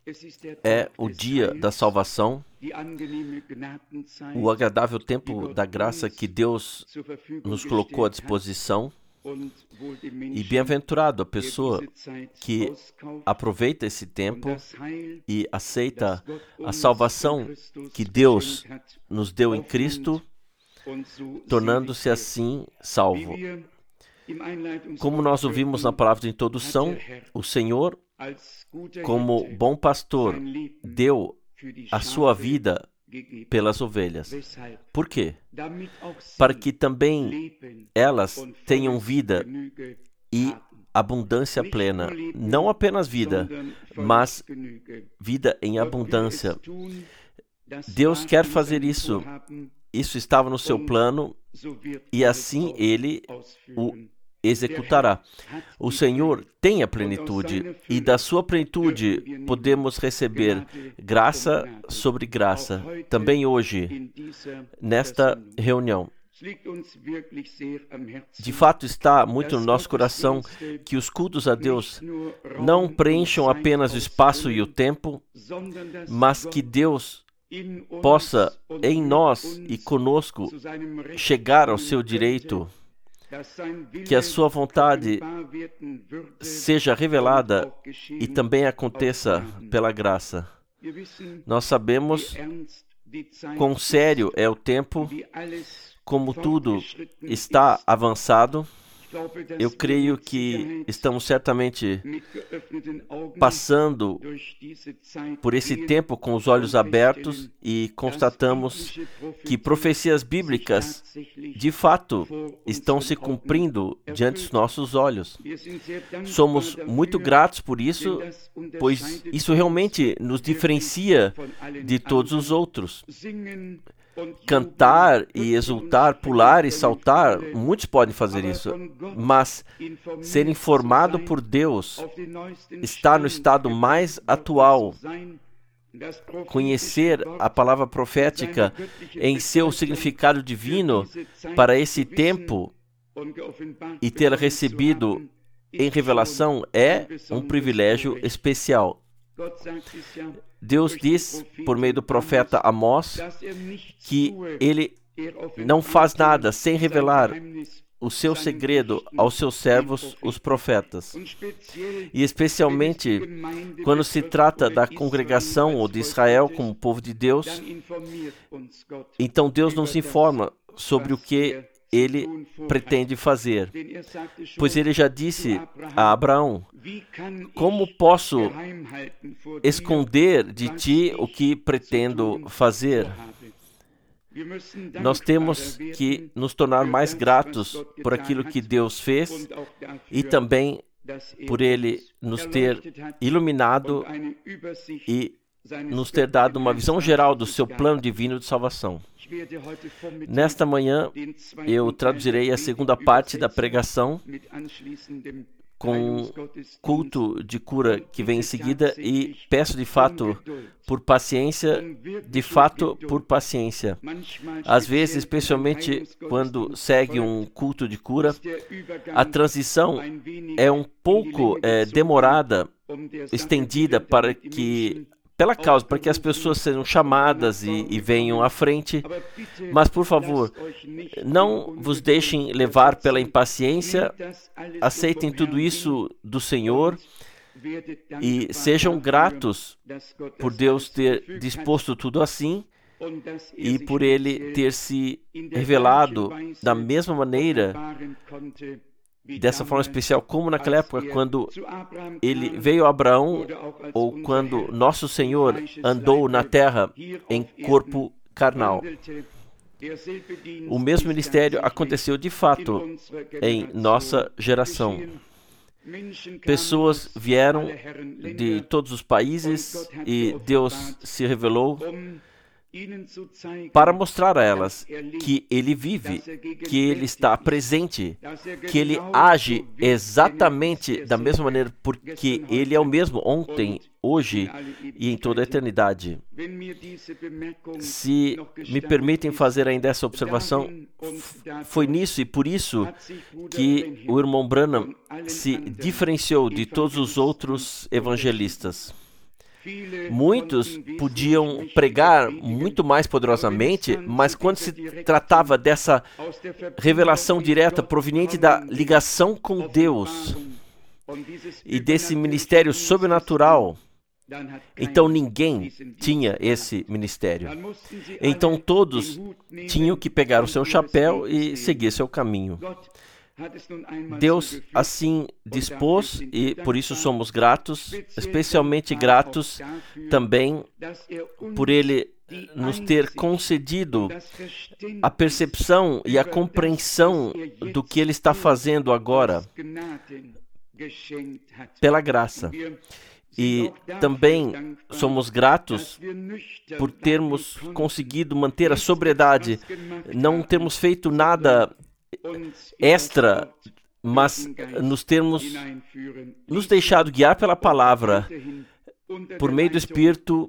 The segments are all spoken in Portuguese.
é o dia da salvação, o agradável tempo da graça que Deus nos colocou à disposição. E bem-aventurado a pessoa que aproveita esse tempo e aceita a salvação que Deus nos deu em Cristo, tornando-se assim salvo. Como nós ouvimos na palavra de introdução, o Senhor, como bom pastor, deu a sua vida pelas ovelhas. Por quê? Para que também elas tenham vida e abundância plena. Não apenas vida, mas vida em abundância. Deus quer fazer isso. Isso estava no seu plano e assim Ele o executará. O Senhor tem a plenitude e da sua plenitude podemos receber graça sobre graça. Também hoje, nesta reunião. De fato, está muito no nosso coração que os cultos a Deus não preencham apenas o espaço e o tempo, mas que Deus possa, em nós e conosco, chegar ao seu direito, que a sua vontade seja revelada e também aconteça pela graça. Nós sabemos quão sério é o tempo, como tudo está avançado. Eu creio que estamos certamente passando por esse tempo com os olhos abertos e constatamos que profecias bíblicas, de fato, estão se cumprindo diante dos nossos olhos. Somos muito gratos por isso, pois isso realmente nos diferencia de todos os outros. Cantar e exultar, pular e saltar, muitos podem fazer isso, mas ser informado por Deus, estar no estado mais atual, conhecer a palavra profética em seu significado divino para esse tempo e ter recebido em revelação é um privilégio especial. Deus diz, por meio do profeta Amós, que Ele não faz nada sem revelar o seu segredo aos seus servos, os profetas. E especialmente quando se trata da congregação ou de Israel como povo de Deus, então Deus nos informa sobre o que Ele pretende fazer. Pois Ele já disse a Abraão: como posso esconder de ti o que pretendo fazer? Nós temos que nos tornar mais gratos por aquilo que Deus fez e também por Ele nos ter iluminado e nos ter dado uma visão geral do seu plano divino de salvação. Nesta manhã, eu traduzirei a segunda parte da pregação com culto de cura que vem em seguida e peço de fato por paciência, Às vezes, especialmente quando segue um culto de cura, a transição é um pouco demorada, estendida para que as pessoas sejam chamadas e venham à frente. Mas, por favor, não vos deixem levar pela impaciência, aceitem tudo isso do Senhor e sejam gratos por Deus ter disposto tudo assim e por Ele ter se revelado da mesma maneira, dessa forma especial, como naquela época, quando Ele veio a Abraão, ou quando Nosso Senhor andou na terra em corpo carnal. O mesmo ministério aconteceu de fato em nossa geração. Pessoas vieram de todos os países e Deus se revelou para mostrar a elas que Ele vive, que Ele está presente, que Ele age exatamente da mesma maneira, porque Ele é o mesmo ontem, hoje e em toda a eternidade. Se me permitem fazer ainda essa observação, foi nisso e por isso que o irmão Branham se diferenciou de todos os outros evangelistas. Muitos podiam pregar muito mais poderosamente, mas quando se tratava dessa revelação direta proveniente da ligação com Deus e desse ministério sobrenatural, então ninguém tinha esse ministério. Então todos tinham que pegar o seu chapéu e seguir seu caminho. Deus assim dispôs e por isso somos gratos, especialmente gratos também por Ele nos ter concedido a percepção e a compreensão do que Ele está fazendo agora pela graça. E também somos gratos por termos conseguido manter a sobriedade, não termos feito nada extra, mas nos deixado guiar pela palavra por meio do Espírito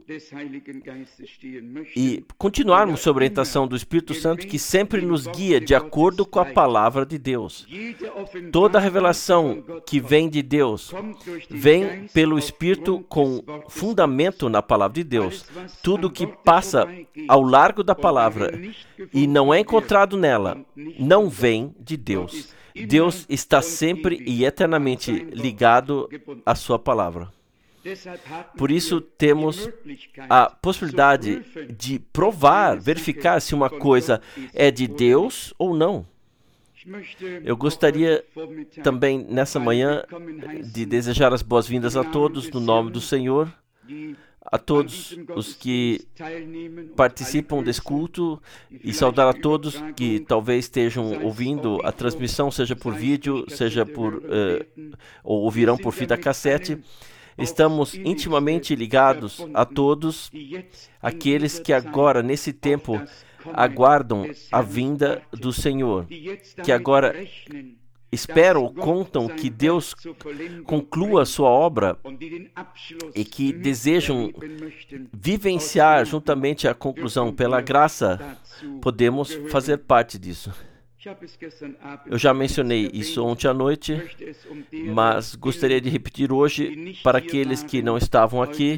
e continuarmos sob a orientação do Espírito Santo, que sempre nos guia de acordo com a palavra de Deus. Toda revelação que vem de Deus vem pelo Espírito com fundamento na palavra de Deus. Tudo que passa ao largo da palavra e não é encontrado nela, não vem de Deus. Deus está sempre e eternamente ligado à sua palavra. Por isso temos a possibilidade de provar, verificar se uma coisa é de Deus ou não. Eu gostaria também nessa manhã de desejar as boas-vindas a todos no nome do Senhor, a todos os que participam desse culto e saudar a todos que talvez estejam ouvindo a transmissão, seja por vídeo, seja ou ouvirão por fita cassete. Estamos intimamente ligados a todos aqueles que agora, nesse tempo, aguardam a vinda do Senhor, que agora esperam ou contam que Deus conclua a sua obra e que desejam vivenciar juntamente a conclusão. Pela graça, podemos fazer parte disso. Eu já mencionei isso ontem à noite, mas gostaria de repetir hoje para aqueles que não estavam aqui.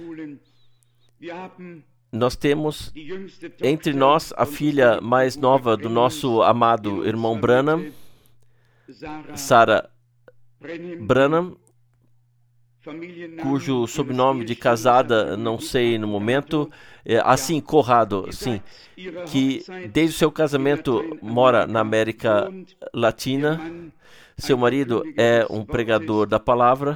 Nós temos entre nós a filha mais nova do nosso amado irmão Branham, Sarah Branham, cujo sobrenome de casada não sei no momento, Corrado, sim, que desde o seu casamento mora na América Latina. Seu marido é um pregador da palavra.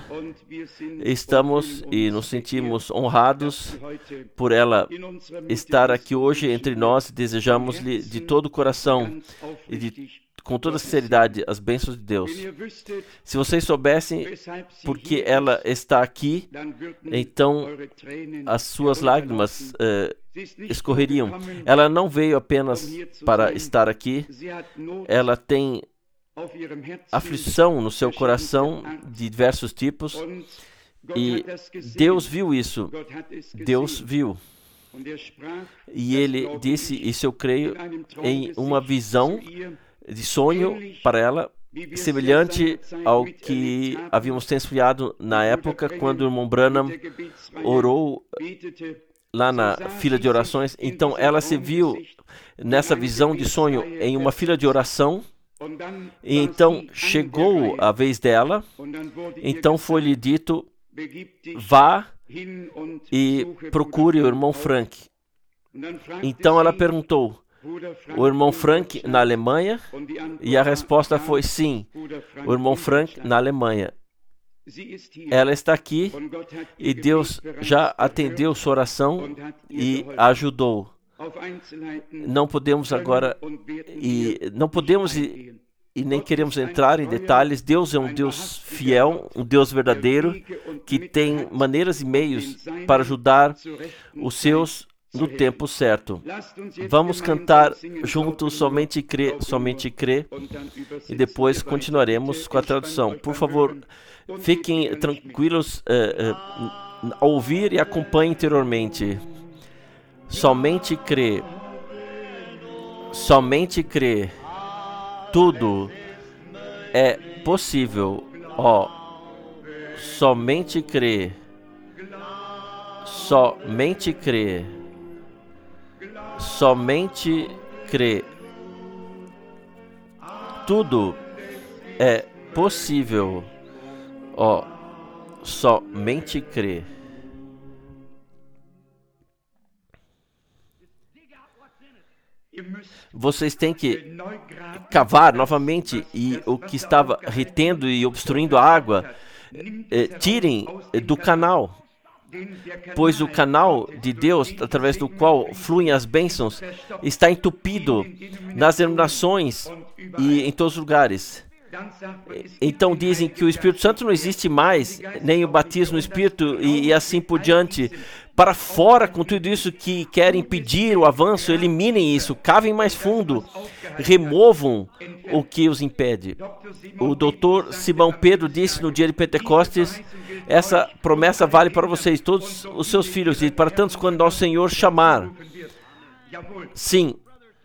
Estamos e nos sentimos honrados por ela estar aqui hoje entre nós e desejamos-lhe de todo o coração e com toda sinceridade as bênçãos de Deus. Se vocês soubessem por que ela está aqui, então as suas lágrimas escorreriam. Ela não veio apenas para estar aqui, ela tem aflição no seu coração de diversos tipos e Deus viu isso. Deus viu. E ele disse, isso eu creio, em uma visão de sonho para ela, semelhante ao que havíamos testemunhado na época quando o irmão Branham orou lá na fila de orações. Então ela se viu nessa visão de sonho em uma fila de oração, e então chegou a vez dela, então foi-lhe dito, vá e procure o irmão Frank. Então ela perguntou, o irmão Frank na Alemanha? E a resposta foi sim, o irmão Frank na Alemanha. Ela está aqui e Deus já atendeu sua oração e a ajudou. Não podemos agora e nem queremos entrar em detalhes. Deus é um Deus fiel, um Deus verdadeiro, que tem maneiras e meios para ajudar os seus no tempo certo. Vamos cantar juntos Somente Crê, Somente Crê, e depois continuaremos com a tradução. Por favor, fiquem tranquilos ao ouvir e acompanhem interiormente. Somente crê. Somente crê. Tudo é possível. Somente crê. Somente crê. Somente crê. Tudo é possível. Somente crê. Vocês têm que cavar novamente e o que estava retendo e obstruindo a água, tirem do canal. Pois o canal de Deus, através do qual fluem as bênçãos, está entupido nas denominações e em todos os lugares. Então dizem que o Espírito Santo não existe mais, nem o batismo no Espírito e assim por diante. Para fora com tudo isso que querem impedir o avanço, eliminem isso, cavem mais fundo, removam o que os impede. O Dr. Simão Pedro disse no dia de Pentecostes: essa promessa vale para vocês, todos os seus filhos, e para tantos quando nosso Senhor chamar. Sim,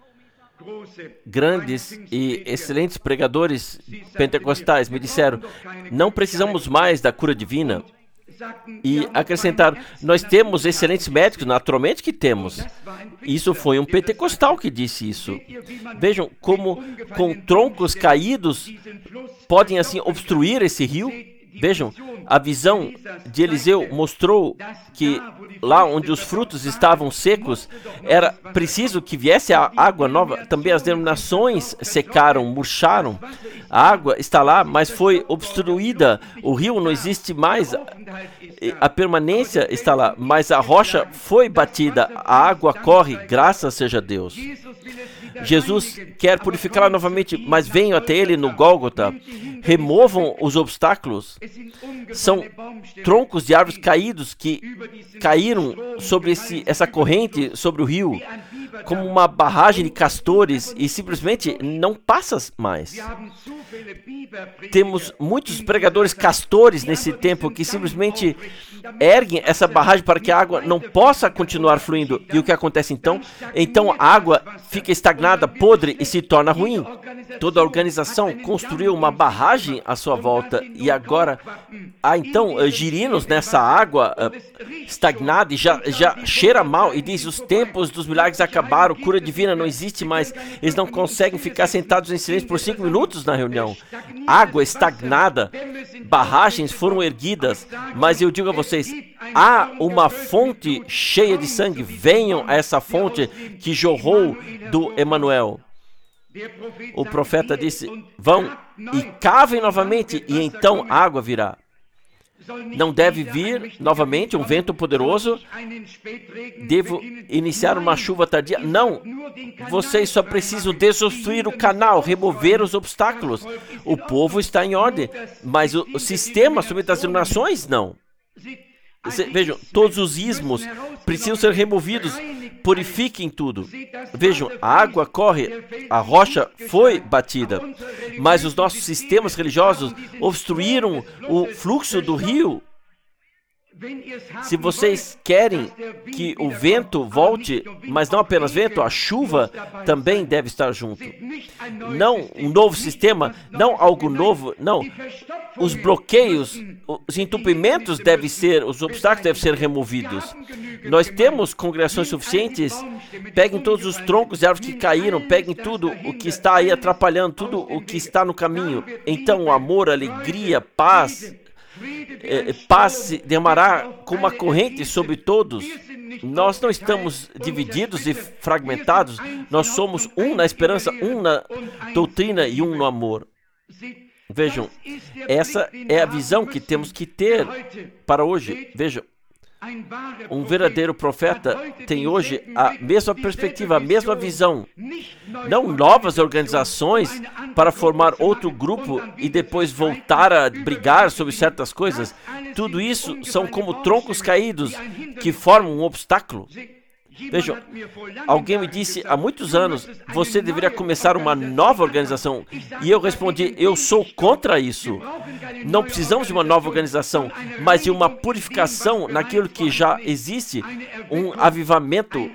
grandes e excelentes pregadores pentecostais me disseram: não precisamos mais da cura divina. E acrescentaram: nós temos excelentes médicos, naturalmente que temos. Isso foi um pentecostal que disse isso. Vejam como com troncos caídos podem assim obstruir esse rio. Vejam, a visão de Eliseu mostrou que lá onde os frutos estavam secos, era preciso que viesse a água nova. Também as denominações secaram, murcharam. A água está lá, mas foi obstruída. O rio não existe mais. A permanência está lá, mas a rocha foi batida. A água corre, graças seja a Deus. Jesus quer purificá-la novamente, mas venham até ele no Gólgota. Removam os obstáculos. São troncos de árvores caídos que caíram sobre essa corrente, sobre o rio, como uma barragem de castores e simplesmente não passa mais. Temos muitos pregadores castores nesse tempo que simplesmente erguem essa barragem para que a água não possa continuar fluindo. E o que acontece então? Então a água fica estagnada, podre e se torna ruim. Toda a organização construiu uma barragem à sua volta e agora há então girinos nessa água estagnada e já cheira mal e diz: os tempos dos milagres acabaram, cura divina não existe mais. Eles não conseguem ficar sentados em silêncio por 5 minutos na reunião. Água estagnada, barragens foram erguidas, mas eu digo a vocês, há uma fonte cheia de sangue. Venham a essa fonte que jorrou do Emanuel. O profeta disse: vão e cavem novamente e então a água virá. Não deve vir novamente um vento poderoso. Devo iniciar uma chuva tardia? Não. Vocês só precisam desobstruir o canal, remover os obstáculos. O povo está em ordem, mas o sistema sobre as denominações, não. Vejam, todos os ismos precisam ser removidos. Purifiquem tudo. Vejam, a água corre, a rocha foi batida, mas os nossos sistemas religiosos obstruíram o fluxo do rio. Se vocês querem que o vento volte, mas não apenas vento, a chuva também deve estar junto. Não um novo sistema, não algo novo, não. Os bloqueios, os entupimentos os obstáculos devem ser removidos. Nós temos congregações suficientes. Peguem todos os troncos de árvores que caíram, peguem tudo o que está aí atrapalhando, tudo o que está no caminho. Então o amor, a alegria, paz se derramará como uma corrente sobre todos. Nós não estamos divididos e fragmentados. Nós somos um na esperança, um na doutrina e um no amor. Vejam, essa é a visão que temos que ter para hoje. Vejam, um verdadeiro profeta tem hoje a mesma perspectiva, a mesma visão. Não novas organizações para formar outro grupo e depois voltar a brigar sobre certas coisas. Tudo isso são como troncos caídos que formam um obstáculo. Vejam, alguém me disse há muitos anos: você deveria começar uma nova organização. E eu respondi: eu sou contra isso. Não precisamos de uma nova organização, mas de uma purificação naquilo que já existe, um avivamento,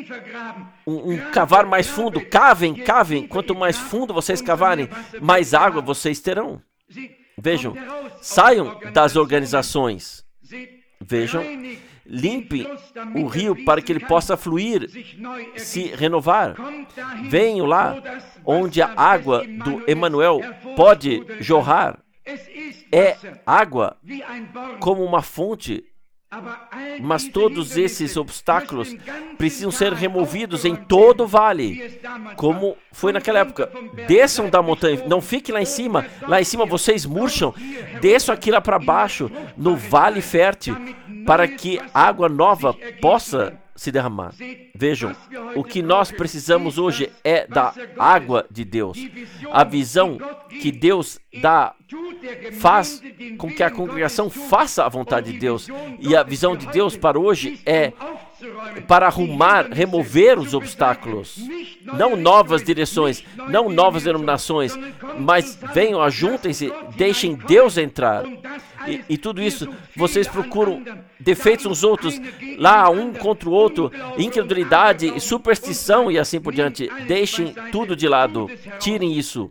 um cavar mais fundo. Cavem. Quanto mais fundo vocês cavarem, mais água vocês terão. Vejam, saiam das organizações. Vejam, Limpe o rio para que ele possa fluir, se renovar. Venham lá onde a água do Emanuel pode jorrar. É água como uma fonte, mas todos esses obstáculos precisam ser removidos em todo o vale, como foi naquela época. Desçam da montanha, não fiquem lá em cima. Lá em cima vocês murcham. Desçam aqui lá para baixo, no vale fértil, para que água nova possa se derramar. Vejam, o que nós precisamos hoje é da água de Deus. A visão que Deus dá faz com que a congregação faça a vontade de Deus. E a visão de Deus para hoje é para arrumar, remover os obstáculos. Não novas direções, não novas denominações, mas venham, ajuntem-se, deixem Deus entrar. E tudo isso, vocês procuram defeitos uns outros, lá um contra o outro, incredulidade, superstição e assim por diante. Deixem tudo de lado, tirem isso.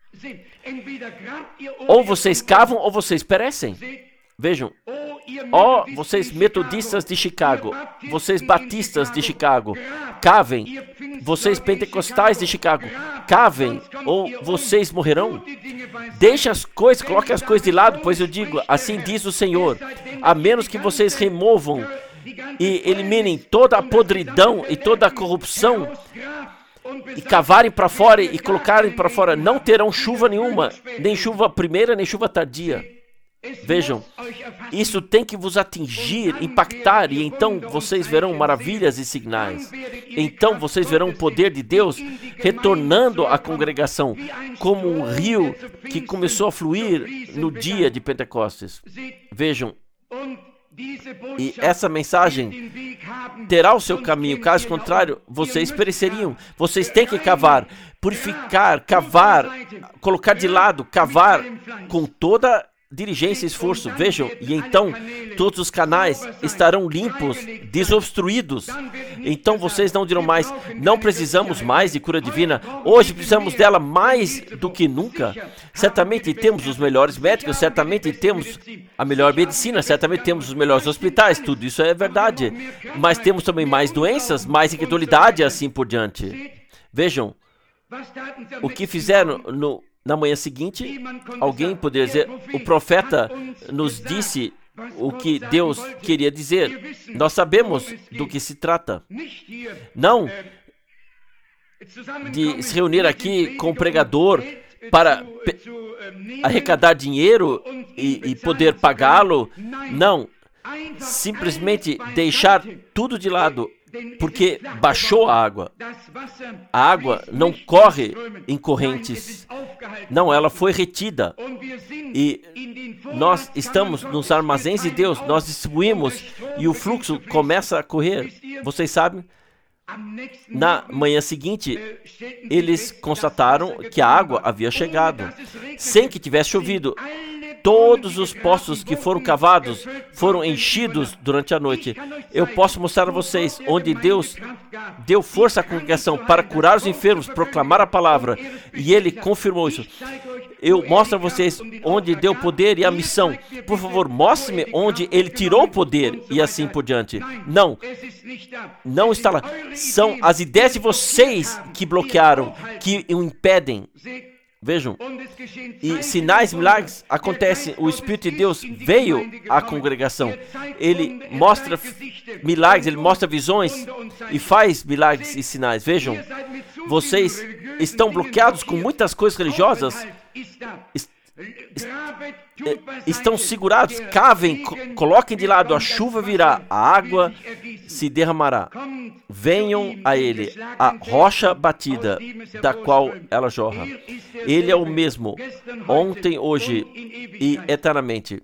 Ou vocês cavam ou vocês perecem. Vejam, vocês metodistas de Chicago, vocês batistas de Chicago, cavem. Vocês pentecostais de Chicago, cavem ou vocês morrerão. Deixem as coisas, coloquem as coisas de lado, pois eu digo, assim diz o Senhor, a menos que vocês removam e eliminem toda a podridão e toda a corrupção e cavarem para fora e colocarem para fora, não terão chuva nenhuma, nem chuva primeira, nem chuva tardia. Vejam, isso tem que vos atingir, impactar, e então vocês verão maravilhas e sinais. Então vocês verão o poder de Deus retornando à congregação como um rio que começou a fluir no dia de Pentecostes. Vejam, e essa mensagem terá o seu caminho, caso contrário, vocês pereceriam. Vocês têm que cavar, purificar, cavar, colocar de lado, cavar com toda diligência e esforço. Vejam, e então todos os canais estarão limpos, desobstruídos. Então vocês não dirão mais, não precisamos mais de cura divina, hoje precisamos dela mais do que nunca. Certamente temos os melhores médicos, certamente temos a melhor medicina, certamente temos os melhores hospitais, tudo isso é verdade, mas temos também mais doenças, mais incredulidade e assim por diante. Vejam, o que fizeram na manhã seguinte, alguém poderia dizer, o profeta nos disse o que Deus queria dizer. Nós sabemos do que se trata. Não de se reunir aqui com o pregador para arrecadar dinheiro e poder pagá-lo. Não, simplesmente deixar tudo de lado, porque baixou a água. A água não corre em correntes. Não, ela foi retida. E nós estamos nos armazéns de Deus, nós distribuímos e o fluxo começa a correr. Vocês sabem? Na manhã seguinte, eles constataram que a água havia chegado, sem que tivesse chovido. Todos os poços que foram cavados foram enchidos durante a noite. Eu posso mostrar a vocês onde Deus deu força à congregação para curar os enfermos, proclamar a palavra, e Ele confirmou isso. Eu mostro a vocês onde deu poder e a missão. Por favor, mostre-me onde Ele tirou o poder e assim por diante. Não está lá. São as ideias de vocês que bloquearam, que o impedem. Vejam, e sinais, milagres acontecem. O Espírito de Deus veio à congregação. Ele mostra milagres, ele mostra visões e faz milagres e sinais. Vejam, vocês estão bloqueados com muitas coisas religiosas. Estão segurados, cavem, coloquem de lado, a chuva virá, a água se derramará. Venham a Ele, a rocha batida, da qual ela jorra. Ele é o mesmo, ontem, hoje e eternamente.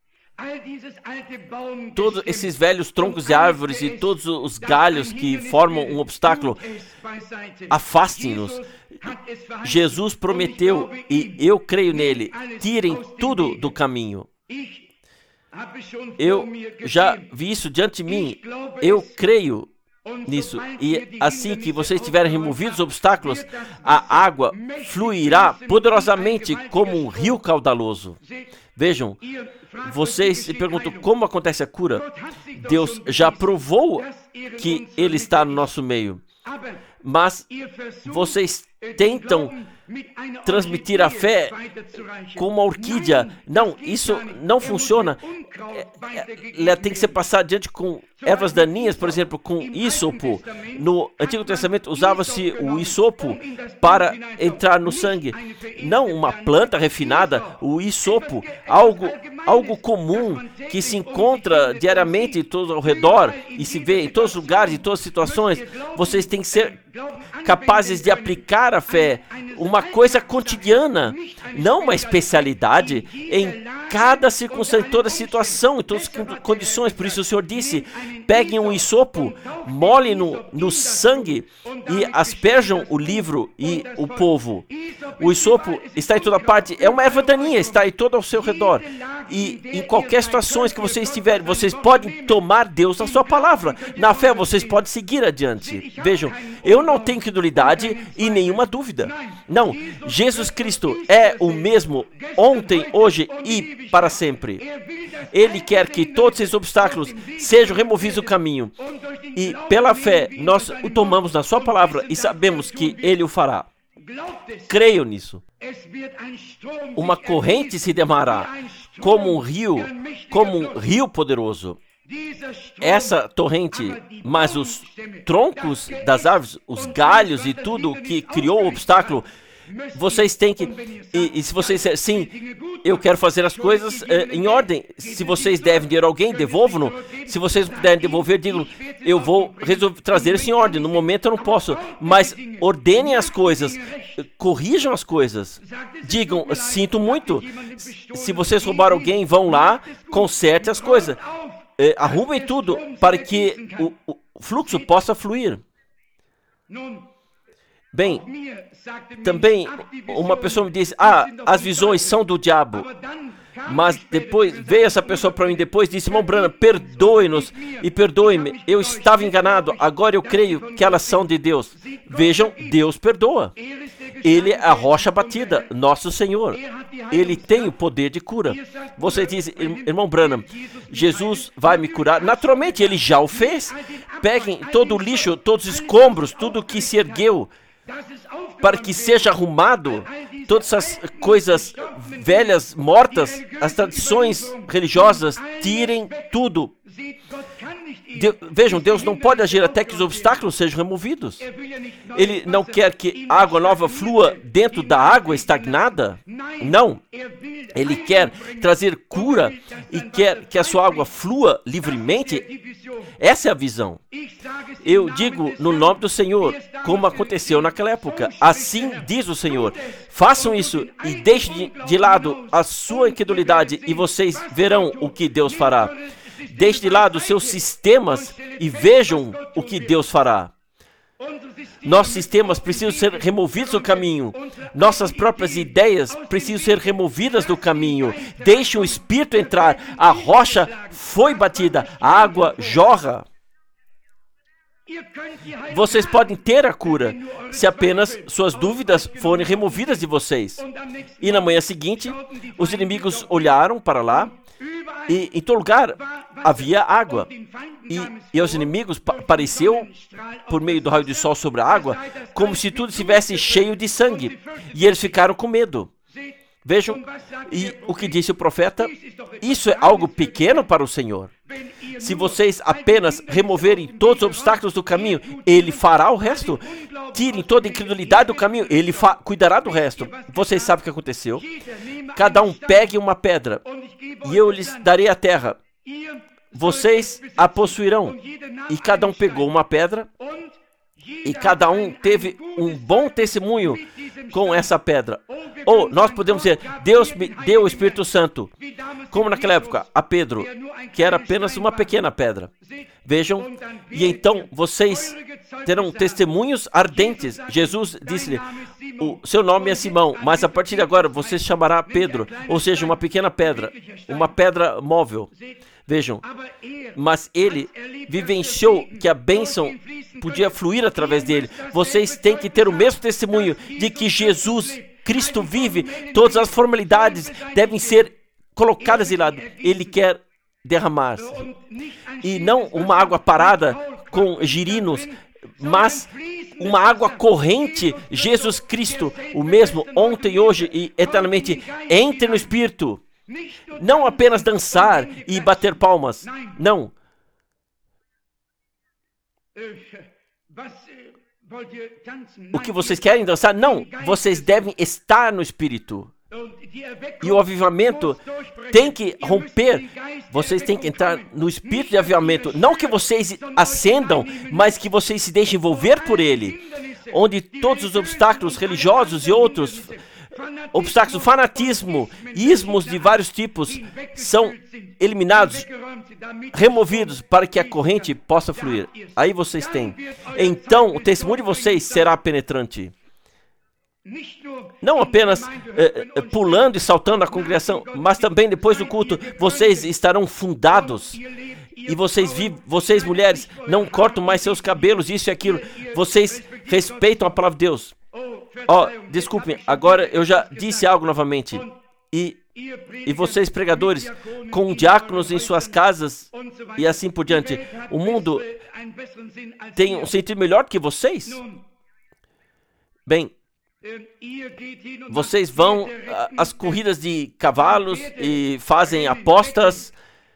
Todos esses velhos troncos de árvores e todos os galhos que formam um obstáculo, afastem-nos. Jesus prometeu, e eu creio nele, tirem tudo do caminho. Eu já vi isso diante de mim. Eu creio nisso. E assim que vocês tiverem removido os obstáculos, a água fluirá poderosamente como um rio caudaloso. Vejam, vocês se perguntam como acontece a cura. Deus já provou que Ele está no nosso meio. Mas vocês tentam transmitir a fé com uma orquídea. Não, isso não funciona. Ela tem que ser passada adiante com ervas daninhas, por exemplo, com isopo. No Antigo Testamento usava-se o isopo para entrar no sangue. Não uma planta refinada, o isopo, algo comum que se encontra diariamente todo ao redor e se vê em todos os lugares, em todas as situações. Vocês têm que ser capazes de aplicar a fé, uma coisa cotidiana, não uma especialidade, em cada circunstância, em toda situação, em todas as condições. Por isso o Senhor disse, peguem um isopo, molhem no sangue e asperjam o livro e o povo. O isopo está em toda parte, é uma erva daninha, está em todo ao seu redor. E em qualquer situação que vocês estiverem, vocês podem tomar Deus na sua palavra. Na fé, vocês podem seguir adiante. Vejam, eu não tenho incredulidade e nenhuma dúvida. Não, Jesus Cristo é o mesmo ontem, hoje e para sempre. Ele quer que todos esses obstáculos sejam removidos do caminho. E pela fé, nós o tomamos na sua palavra e sabemos que Ele o fará. Creio nisso. Uma corrente se demará como um rio poderoso. Essa torrente, mas os troncos das árvores, os galhos e tudo que criou o obstáculo, vocês têm que, e se vocês disserem, sim, eu quero fazer as coisas em ordem, se vocês devem dinheiro a alguém, devolvam-no. Se vocês não puderem devolver, digam, eu vou trazer isso em ordem, no momento eu não posso, mas ordenem as coisas, corrijam as coisas, digam, sinto muito, se vocês roubaram alguém, vão lá, consertem as coisas, arrumem tudo para que o fluxo possa fluir. Bem, também uma pessoa me disse, as visões são do diabo. Mas depois, veio essa pessoa para mim depois e disse, irmão Branham, perdoe-nos e perdoe-me, eu estava enganado, agora eu creio que elas são de Deus. Vejam, Deus perdoa. Ele é a rocha batida, nosso Senhor. Ele tem o poder de cura. Você diz, irmão Branham, Jesus vai me curar? Naturalmente, Ele já o fez. Peguem todo o lixo, todos os escombros, tudo que se ergueu, para que seja arrumado, todas as coisas velhas, mortas, as tradições religiosas, tirem tudo. Vejam, Deus não pode agir até que os obstáculos sejam removidos. Ele não quer que a água nova flua dentro da água estagnada. Não. Ele quer trazer cura e quer que a sua água flua livremente. Essa é a visão. Eu digo no nome do Senhor, como aconteceu naquela época. Assim diz o Senhor. Façam isso e deixem de lado a sua incredulidade e vocês verão o que Deus fará. Deixe de lado os seus sistemas e vejam o que Deus fará. Nossos sistemas precisam ser removidos do caminho. Nossas próprias ideias precisam ser removidas do caminho. Deixe o Espírito entrar. A rocha foi batida. A água jorra. Vocês podem ter a cura se apenas suas dúvidas forem removidas de vocês. E na manhã seguinte, os inimigos olharam para lá e em todo lugar havia água. E aos inimigos pareceu, por meio do raio de sol sobre a água, como se tudo estivesse cheio de sangue. E eles ficaram com medo. Vejam, e o que disse o profeta? Isso é algo pequeno para o Senhor. Se vocês apenas removerem todos os obstáculos do caminho, Ele fará o resto. Tirem toda a incredulidade do caminho, Ele cuidará do resto. Vocês sabem o que aconteceu? Cada um pegue uma pedra, e eu lhes darei a terra. Vocês a possuirão. E cada um pegou uma pedra, e cada um teve um bom testemunho com essa pedra. Ou nós podemos dizer, Deus me deu o Espírito Santo, como naquela época, a Pedro, que era apenas uma pequena pedra. Vejam, e então vocês terão testemunhos ardentes. Jesus disse-lhe, o seu nome é Simão, mas a partir de agora você se chamará Pedro, ou seja, uma pequena pedra, uma pedra móvel. Vejam, mas ele vivenciou que a bênção podia fluir através dele. Vocês têm que ter o mesmo testemunho de que Jesus Cristo vive. Todas as formalidades devem ser colocadas de lado. Ele quer derramar-se. E não uma água parada com girinos, mas uma água corrente. Jesus Cristo, o mesmo ontem, hoje e eternamente. Entre no Espírito. Não apenas dançar e bater palmas. Não. O que vocês querem dançar? Não. Vocês devem estar no Espírito. E o avivamento tem que romper. Vocês têm que entrar no espírito de avivamento. Não que vocês acendam, mas que vocês se deixem envolver por ele. Onde todos os obstáculos religiosos e outros obstáculos, fanatismo, ismos de vários tipos são eliminados, removidos para que a corrente possa fluir. Aí vocês têm. Então o testemunho de vocês será penetrante. Não apenas pulando e saltando na congregação, mas também depois do culto, vocês estarão fundados. E vocês mulheres, não cortam mais seus cabelos, isso e aquilo. Vocês respeitam a palavra de Deus. Desculpem, agora eu já disse algo novamente. E vocês pregadores, com diáconos em suas casas e assim por diante, o mundo tem um sentido melhor que vocês? Bem, vocês vão às corridas de cavalos e fazem apostas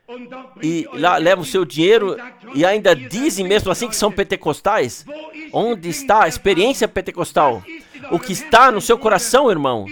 e lá levam seu dinheiro e ainda dizem mesmo assim que são pentecostais. Onde está a experiência pentecostal? O que está no seu coração, irmão?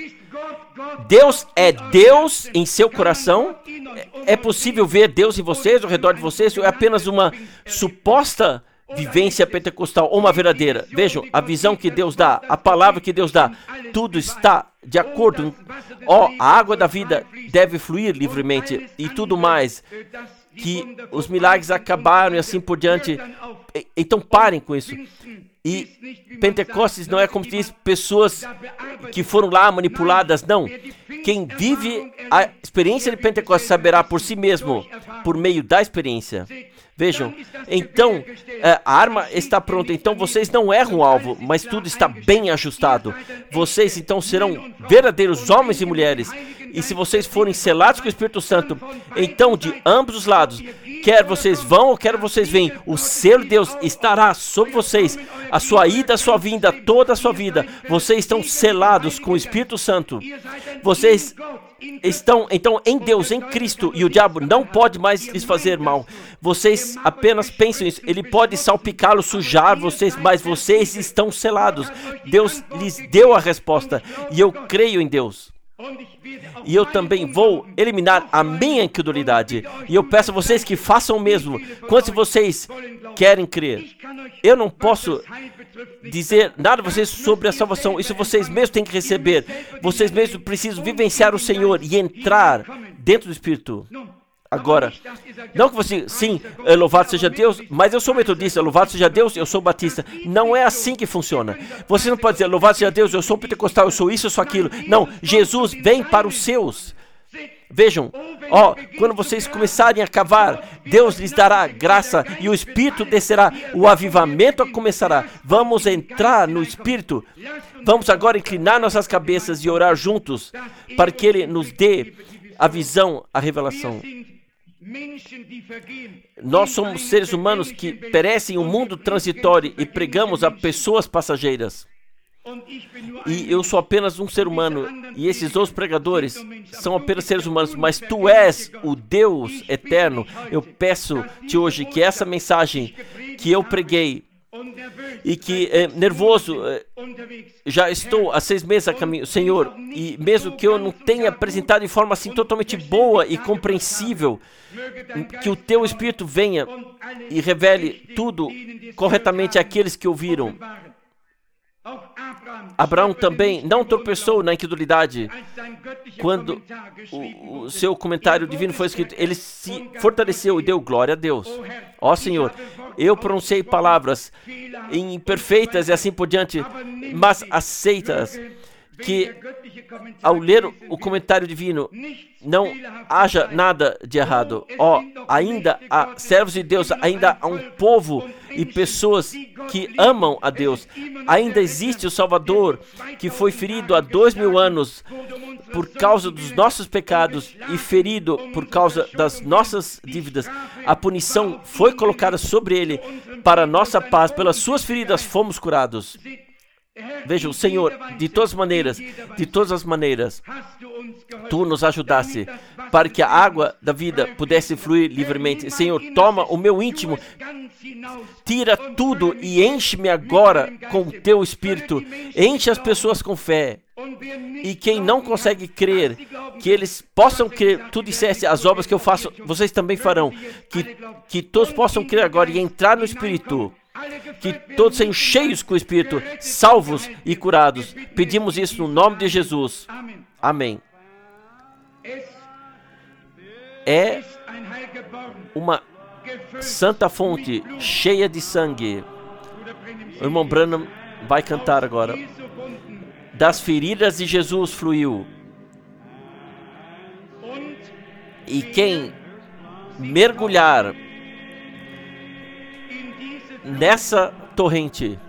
Deus é Deus em seu coração? É possível ver Deus em vocês, ao redor de vocês? Ou é apenas uma suposta vivência pentecostal ou uma verdadeira? Vejam, a visão que Deus dá, a palavra que Deus dá, tudo está de acordo. A água da vida deve fluir livremente e tudo mais, que os milagres acabaram e assim por diante. Então parem com isso. E Pentecostes não é como se diz pessoas que foram lá manipuladas, não. Quem vive a experiência de Pentecostes saberá por si mesmo, por meio da experiência. Vejam, então a arma está pronta, então vocês não erram o alvo, mas tudo está bem ajustado. Vocês então serão verdadeiros homens e mulheres. E se vocês forem selados com o Espírito Santo, então de ambos os lados, quer vocês vão ou quer vocês venham, o selo de Deus estará sobre vocês. A sua ida, a sua vinda, toda a sua vida, vocês estão selados com o Espírito Santo. Vocês estão então em Deus, em Cristo, e o diabo não pode mais lhes fazer mal. Vocês apenas pensem isso. Ele pode salpicá-los, sujar vocês, mas vocês estão selados. Deus lhes deu a resposta e eu creio em Deus. E eu também vou eliminar a minha incredulidade. E eu peço a vocês que façam o mesmo. Quantos de vocês querem crer? Eu não posso dizer nada a vocês sobre a salvação. Isso vocês mesmos têm que receber. Vocês mesmos precisam vivenciar o Senhor e entrar dentro do Espírito. Agora, não que você, sim, louvado seja Deus, mas eu sou metodista, louvado seja Deus, eu sou batista. Não é assim que funciona. Você não pode dizer, louvado seja Deus, eu sou pentecostal, eu sou isso, eu sou aquilo. Não, Jesus vem para os seus. Vejam, quando vocês começarem a cavar, Deus lhes dará graça e o Espírito descerá, o avivamento começará. Vamos entrar no Espírito. Vamos agora inclinar nossas cabeças e orar juntos para que Ele nos dê a visão, a revelação. Nós somos seres humanos que perecem em um mundo transitório e pregamos a pessoas passageiras. E eu sou apenas um ser humano, e esses outros pregadores são apenas seres humanos, mas Tu és o Deus eterno. Eu peço-te hoje que essa mensagem que eu preguei, e que nervoso, já estou há 6 meses a caminho, Senhor, e mesmo que eu não tenha apresentado de forma assim totalmente boa e compreensível, que o Teu Espírito venha e revele tudo corretamente àqueles que ouviram. Abraão também não tropeçou na incredulidade. Quando o seu comentário divino foi escrito, ele se fortaleceu e deu glória a Deus. Senhor, eu pronunciei palavras imperfeitas e assim por diante, mas aceitas, que ao ler o comentário divino, não haja nada de errado. Ainda há servos de Deus, ainda há um povo e pessoas que amam a Deus. Ainda existe o Salvador que foi ferido há 2000 anos por causa dos nossos pecados e ferido por causa das nossas dívidas. A punição foi colocada sobre ele para nossa paz. Pelas suas feridas fomos curados. Veja, o Senhor, de todas as maneiras, Tu nos ajudaste para que a água da vida pudesse fluir livremente. Senhor, toma o meu íntimo, tira tudo e enche-me agora com o Teu Espírito. Enche as pessoas com fé. E quem não consegue crer, que eles possam crer. Tu disseste, as obras que eu faço, vocês também farão. Que todos possam crer agora e entrar no Espírito. Que todos sejam cheios com o Espírito, salvos e curados. Pedimos isso no nome de Jesus. Amém. É uma santa fonte cheia de sangue. O irmão Branham vai cantar agora. Das feridas de Jesus fluiu. E quem mergulhar nessa torrente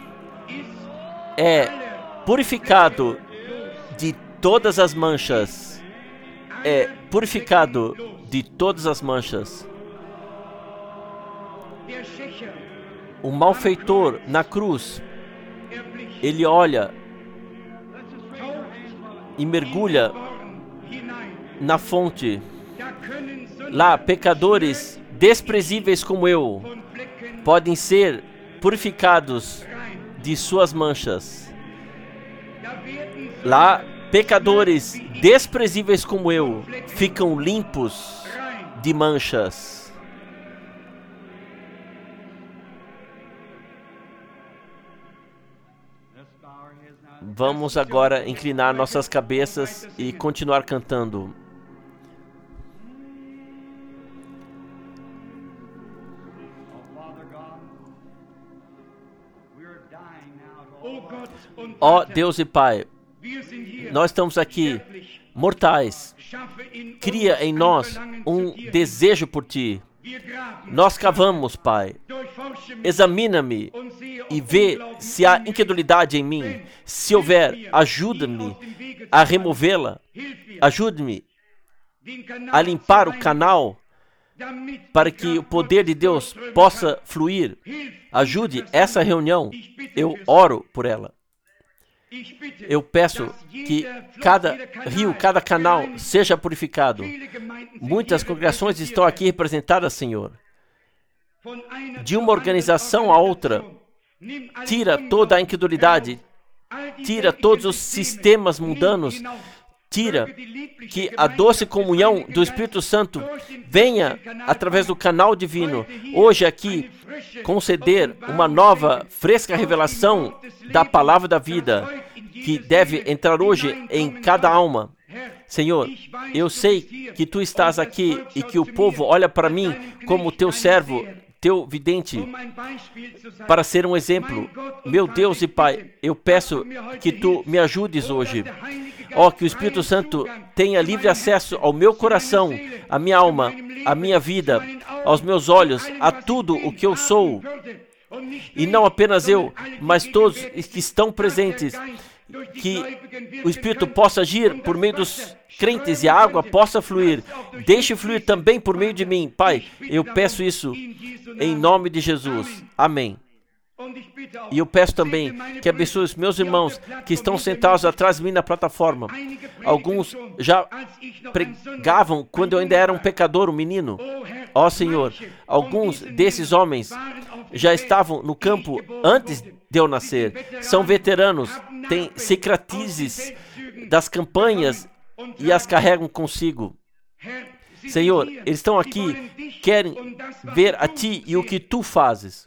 é purificado de todas as manchas. É purificado de todas as manchas. O malfeitor na cruz, ele olha e mergulha na fonte. Lá, pecadores desprezíveis como eu podem ser purificados de suas manchas. Lá, pecadores desprezíveis como eu ficam limpos de manchas. Vamos agora inclinar nossas cabeças e continuar cantando. Ó Deus e Pai, nós estamos aqui, mortais. Cria em nós um desejo por Ti. Nós cavamos, Pai. Examina-me e vê se há incredulidade em mim. Se houver, ajuda-me a removê-la. Ajude-me a limpar o canal para que o poder de Deus possa fluir. Ajude essa reunião. Eu oro por ela. Eu peço que cada rio, cada canal seja purificado. Muitas congregações estão aqui representadas, Senhor. De uma organização a outra, tira toda a incredulidade, tira todos os sistemas mundanos, tira que a doce comunhão do Espírito Santo venha através do canal divino. Hoje aqui, conceder uma nova, fresca revelação da palavra da vida, que deve entrar hoje em cada alma. Senhor, eu sei que Tu estás aqui e que o povo olha para mim como Teu servo, Teu vidente, para ser um exemplo. Meu Deus e Pai, eu peço que Tu me ajudes hoje. Que o Espírito Santo tenha livre acesso ao meu coração, à minha alma, à minha vida, aos meus olhos, a tudo o que eu sou. E não apenas eu, mas todos que estão presentes. Que o Espírito possa agir por meio dos crentes e a água possa fluir. Deixe fluir também por meio de mim. Pai, eu peço isso em nome de Jesus. Amém. E eu peço também que abençoe os meus irmãos que estão sentados atrás de mim na plataforma. Alguns já pregavam quando eu ainda era um pecador, um menino. Senhor, alguns desses homens já estavam no campo antes de eu nascer. São veteranos, têm cicatrizes das campanhas e as carregam consigo. Senhor, eles estão aqui, querem ver a Ti e o que Tu fazes.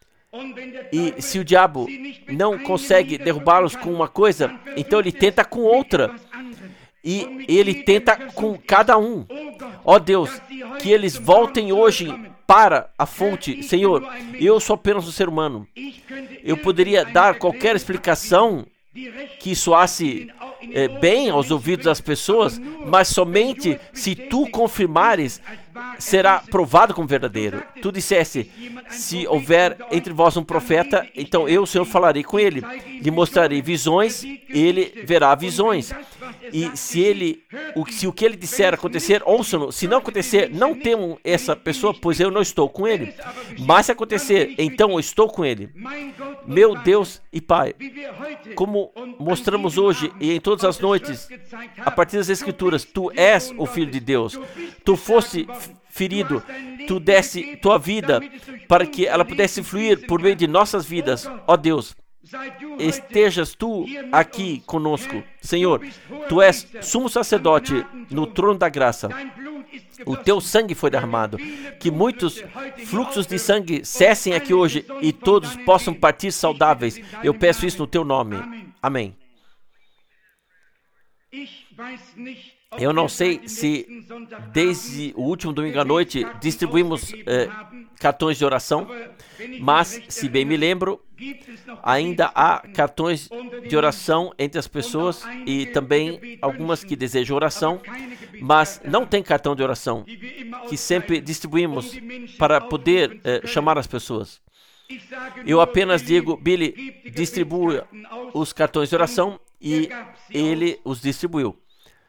E se o diabo não consegue derrubá-los com uma coisa, então ele tenta com outra. E ele tenta com cada um. Deus, que eles voltem hoje para a fonte. Senhor, eu sou apenas um ser humano. Eu poderia dar qualquer explicação que soasse bem aos ouvidos das pessoas, mas somente se tu confirmares, será provado como verdadeiro. Tu disseste, se houver entre vós um profeta, então eu, o Senhor, falarei com ele, lhe mostrarei visões, ele verá visões. E se o que ele disser acontecer, ouçam-no. Se não acontecer, não temam essa pessoa, pois eu não estou com ele. Mas se acontecer, então eu estou com ele. Meu Deus e Pai, como mostramos hoje e em todas as noites, a partir das Escrituras, tu és o Filho de Deus. Tu foste ferido, tu desse tua vida para que ela pudesse fluir por meio de nossas vidas. Ó Deus, estejas tu aqui conosco. Senhor, tu és sumo sacerdote no trono da graça. O teu sangue foi derramado. Que muitos fluxos de sangue cessem aqui hoje e todos possam partir saudáveis. Eu peço isso no teu nome. Amém. Eu não sei se desde o último domingo à noite distribuímos cartões de oração, mas, se bem me lembro, ainda há cartões de oração entre as pessoas e também algumas que desejam oração, mas não tem cartão de oração, que sempre distribuímos para poder chamar as pessoas. Eu apenas digo, Billy, distribua os cartões de oração, e ele os distribuiu.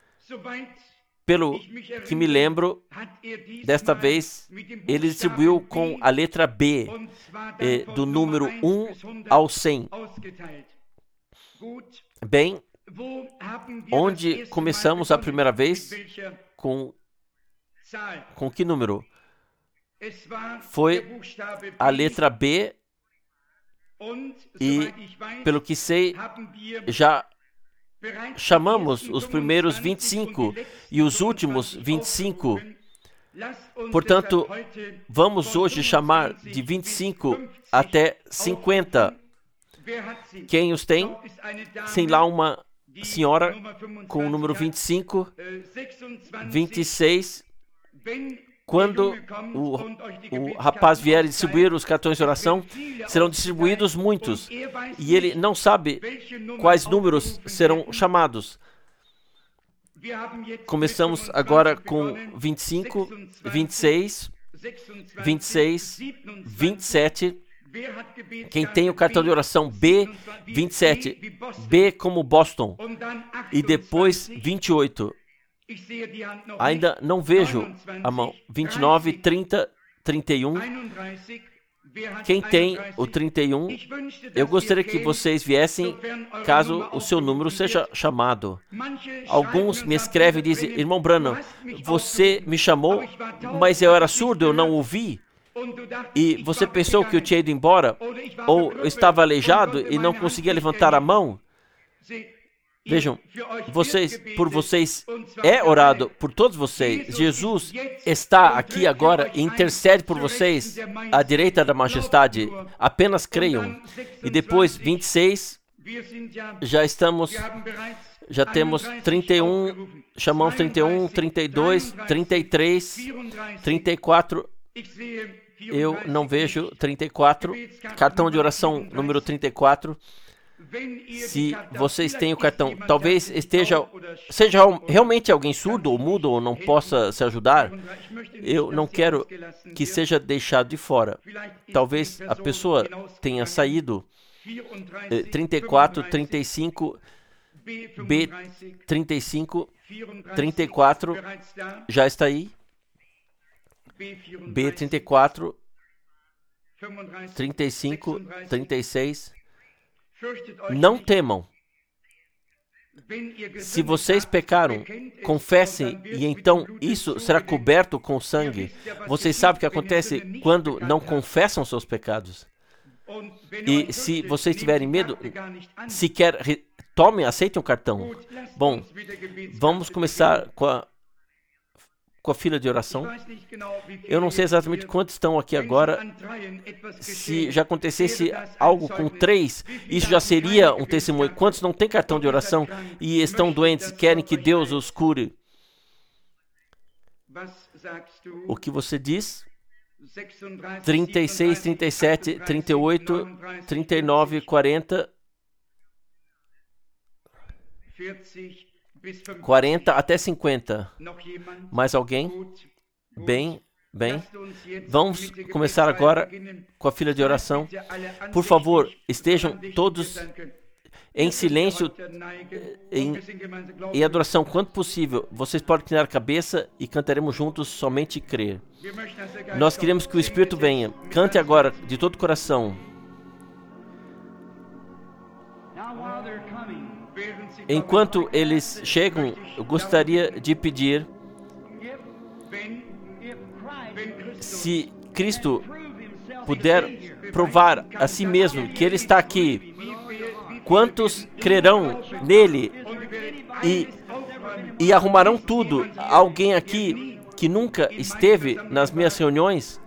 Pelo que me lembro, desta vez, ele distribuiu com a letra B, do número 1 ao 100. Bem, onde começamos a primeira vez? Com que número? Foi a letra B, e, pelo que sei, já chamamos os primeiros 25 e os últimos 25. Portanto, vamos hoje chamar de 25 até 50. Quem os tem? Sim, lá uma senhora com o número 25, 26. Quando o rapaz vier distribuir os cartões de oração, serão distribuídos muitos, e ele não sabe quais números serão chamados. Começamos agora com 25, 26, 26, 27. Quem tem o cartão de oração B, 27, B como Boston, e depois 28. Ainda não vejo a mão. 29, 30, 31. Quem tem o 31, eu gostaria que vocês viessem caso o seu número seja chamado. Alguns me escrevem e dizem, irmão Branham, você me chamou, mas eu era surdo, eu não ouvi. E você pensou que eu tinha ido embora? Ou eu estava aleijado e não conseguia levantar a mão? Vejam, por vocês é orado, por todos vocês. Jesus está aqui agora e intercede por vocês à direita da majestade. Apenas creiam. E depois, 26, já temos 31, chamamos 31, 32, 33, 34. Eu não vejo 34. Cartão de oração número 34. Se vocês têm o cartão, talvez seja realmente alguém surdo ou mudo ou não possa se ajudar. Eu não quero que seja deixado de fora. Talvez a pessoa tenha saído. 34, 35, B 35, 34, já está aí. B 34, 35, 36. Não temam. Se vocês pecaram, confessem, e então isso será coberto com sangue. Vocês sabem o que acontece quando não confessam seus pecados. E se vocês tiverem medo, sequer tomem, aceitem o cartão. Bom, vamos começar com a fila de oração. Eu não sei exatamente quantos estão aqui agora. Se já acontecesse algo com 3, isso já seria um testemunho. Quantos não têm cartão de oração e estão doentes, querem que Deus os cure? O que você diz? 36, 37, 38, 39, 40, 40 até 50. Mais alguém? Bem. Vamos começar agora com a fila de oração. Por favor, estejam todos em silêncio, em adoração, quanto possível. Vocês podem inclinar a cabeça e cantaremos juntos Somente Crer. Nós queremos que o Espírito venha. Cante agora, de todo o coração. Enquanto eles chegam, eu gostaria de pedir, se Cristo puder provar a si mesmo que Ele está aqui, quantos crerão nele e arrumarão tudo? Alguém aqui que nunca esteve nas minhas reuniões?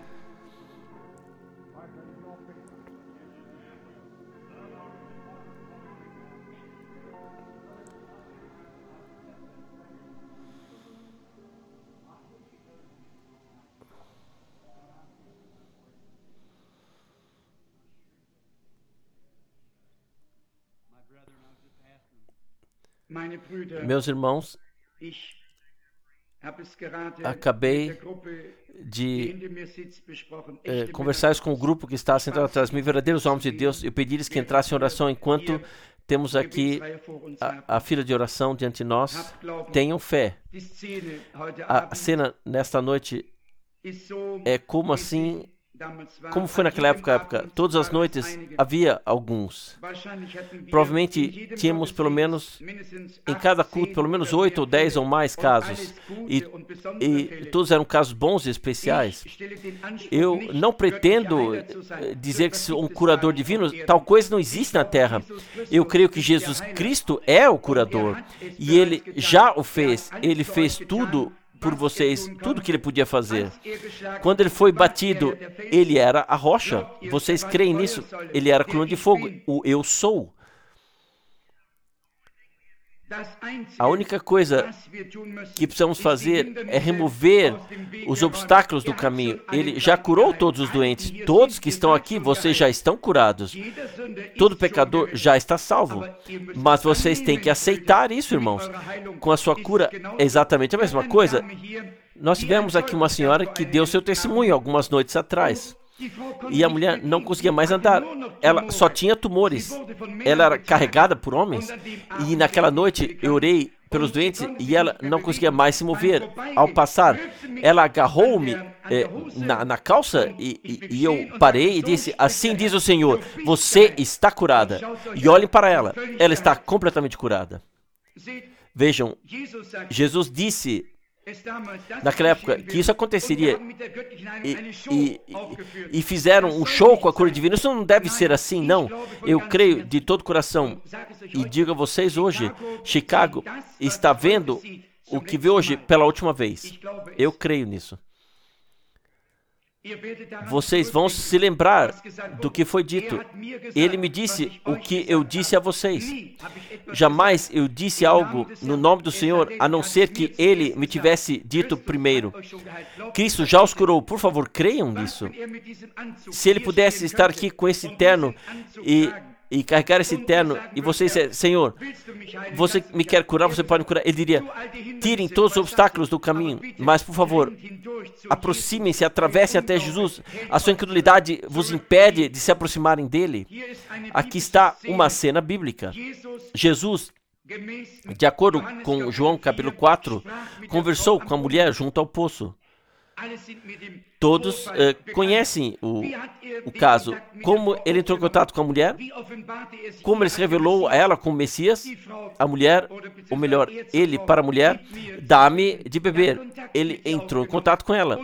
Meus irmãos, acabei de conversar com o grupo que está sentado atrás de mim, verdadeiros homens de Deus. Eu pedi-lhes que entrassem em oração enquanto temos aqui a fila de oração diante de nós. Tenham fé. A cena nesta noite é como assim, como foi naquela época. Todas as noites havia alguns. Provavelmente tínhamos pelo menos, em cada culto, pelo menos 8 ou 10 ou mais casos. E todos eram casos bons e especiais. Eu não pretendo dizer que sou um curador divino. Tal coisa não existe na Terra. Eu creio que Jesus Cristo é o curador. E Ele já o fez. Ele fez tudo por vocês, tudo que Ele podia fazer. Quando Ele foi batido, Ele era a rocha. Vocês creem nisso? Ele era a coluna de fogo, o Eu Sou. A única coisa que precisamos fazer é remover os obstáculos do caminho. Ele já curou todos os doentes. Todos que estão aqui, vocês já estão curados. Todo pecador já está salvo. Mas vocês têm que aceitar isso, irmãos. Com a sua cura, é exatamente a mesma coisa. Nós tivemos aqui uma senhora que deu seu testemunho algumas noites atrás. E a mulher não conseguia mais andar. Ela só tinha tumores. Ela era carregada por homens. E naquela noite eu orei pelos doentes e ela não conseguia mais se mover. Ao passar, ela agarrou-me na calça e eu parei e disse: assim diz o Senhor, você está curada. E olhem para ela. Ela está completamente curada. Vejam, Jesus disse naquela época que isso aconteceria e fizeram um show com a cura divina. Isso não deve ser assim, não. Eu creio de todo o coração e digo a vocês hoje, Chicago está vendo o que vê hoje pela última vez. Eu creio nisso. Vocês vão se lembrar do que foi dito. Ele me disse o que eu disse a vocês. Jamais eu disse algo no nome do Senhor, a não ser que Ele me tivesse dito primeiro. Cristo já os curou. Por favor, creiam nisso. Se Ele pudesse estar aqui com esse terno e carregar esse terno, e você disser: Senhor, você me quer curar, você pode me curar. Ele diria: tirem todos os obstáculos do caminho, mas por favor, aproximem-se, atravessem até Jesus. A sua incredulidade vos impede de se aproximarem dele. Aqui está uma cena bíblica. Jesus, de acordo com João capítulo 4, conversou com a mulher junto ao poço. Todos conhecem o caso. Como ele entrou em contato com a mulher, como ele se revelou a ela como Messias, a mulher, ou melhor, ele para a mulher: dá-me de beber. Ele entrou em contato com ela.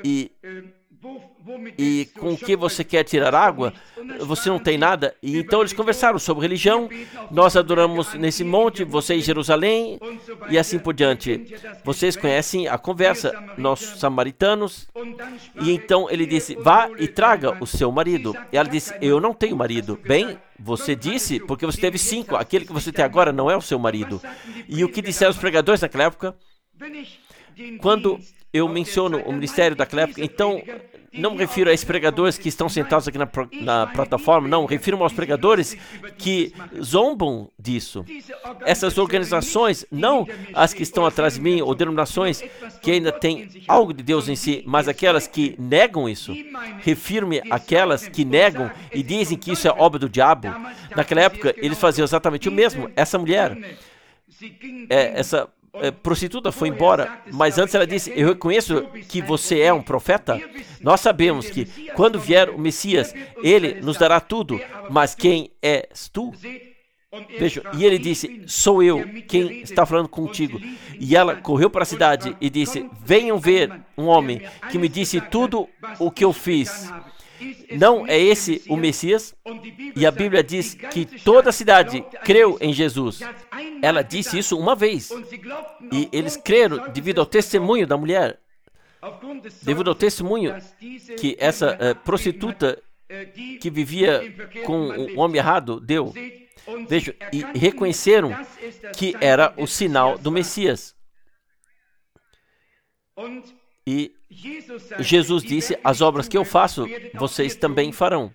E com o que você quer tirar água? Você não tem nada. E então eles conversaram sobre religião. Nós adoramos nesse monte, você em Jerusalém, e assim por diante. Vocês conhecem a conversa, nós samaritanos. E então ele disse: vá e traga o seu marido. E ela disse: eu não tenho marido. Bem, você disse porque você teve 5. Aquele que você tem agora não é o seu marido. E o que disseram os pregadores naquela época? Quando eu menciono o ministério daquela época, então não me refiro a esses pregadores que estão sentados aqui na plataforma, não, refiro-me aos pregadores que zombam disso. Essas organizações, não as que estão atrás de mim, ou denominações que ainda têm algo de Deus em si, mas aquelas que negam isso. Refiro-me àquelas que negam e dizem que isso é obra do diabo. Naquela época, eles faziam exatamente o mesmo. Essa mulher, essa prostituta foi embora, mas antes ela disse: eu reconheço que você é um profeta. Nós sabemos que quando vier o Messias, ele nos dará tudo, mas quem és tu? Veja, e ele disse: sou eu quem está falando contigo. E ela correu para a cidade e disse: venham ver um homem que me disse tudo o que eu fiz. Não é esse o Messias? E a Bíblia diz que toda a cidade creu em Jesus. Ela disse isso uma vez. E eles creram devido ao testemunho da mulher. Devido ao testemunho que essa prostituta que vivia com o homem errado deu. Vejam, e reconheceram que era o sinal do Messias. E Jesus disse: as obras que eu faço, vocês também farão.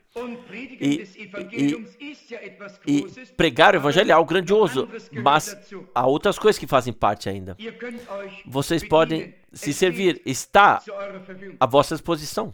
E pregar o evangelho é algo grandioso, mas há outras coisas que fazem parte ainda. Vocês podem se servir, está à vossa disposição.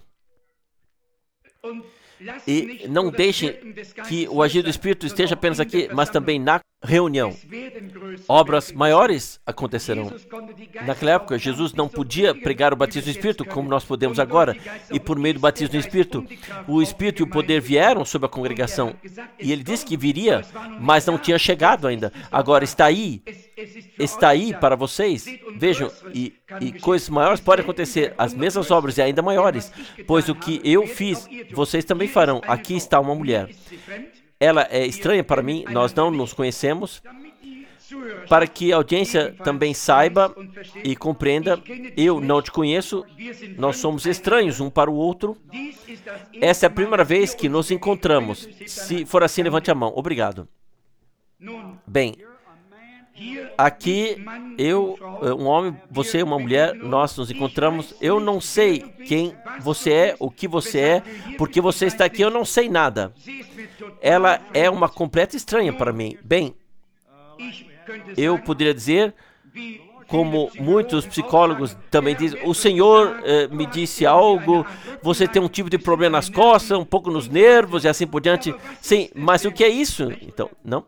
E não deixem que o agir do Espírito esteja apenas aqui, mas também na reunião. Obras maiores acontecerão. Naquela época, Jesus não podia pregar o batismo do Espírito como nós podemos agora. E por meio do batismo do Espírito, o Espírito e o poder vieram sobre a congregação. E ele disse que viria, mas não tinha chegado ainda. Agora está aí para vocês. Vejam, e coisas maiores podem acontecer, as mesmas obras e ainda maiores. Pois o que eu fiz, vocês também farão. Aqui está uma mulher. Ela é estranha para mim, nós não nos conhecemos. Para que a audiência também saiba e compreenda, eu não te conheço, nós somos estranhos um para o outro. Essa é a primeira vez que nos encontramos. Se for assim, levante a mão. Obrigado. Bem, aqui eu, um homem, você, uma mulher, nós nos encontramos. Eu não sei quem você é, o que você é, porque você está aqui, eu não sei nada. Ela é uma completa estranha para mim. Bem, eu poderia dizer, como muitos psicólogos também dizem, o Senhor me disse algo, você tem um tipo de problema nas costas, um pouco nos nervos e assim por diante. Sim, mas o que é isso? Então, não.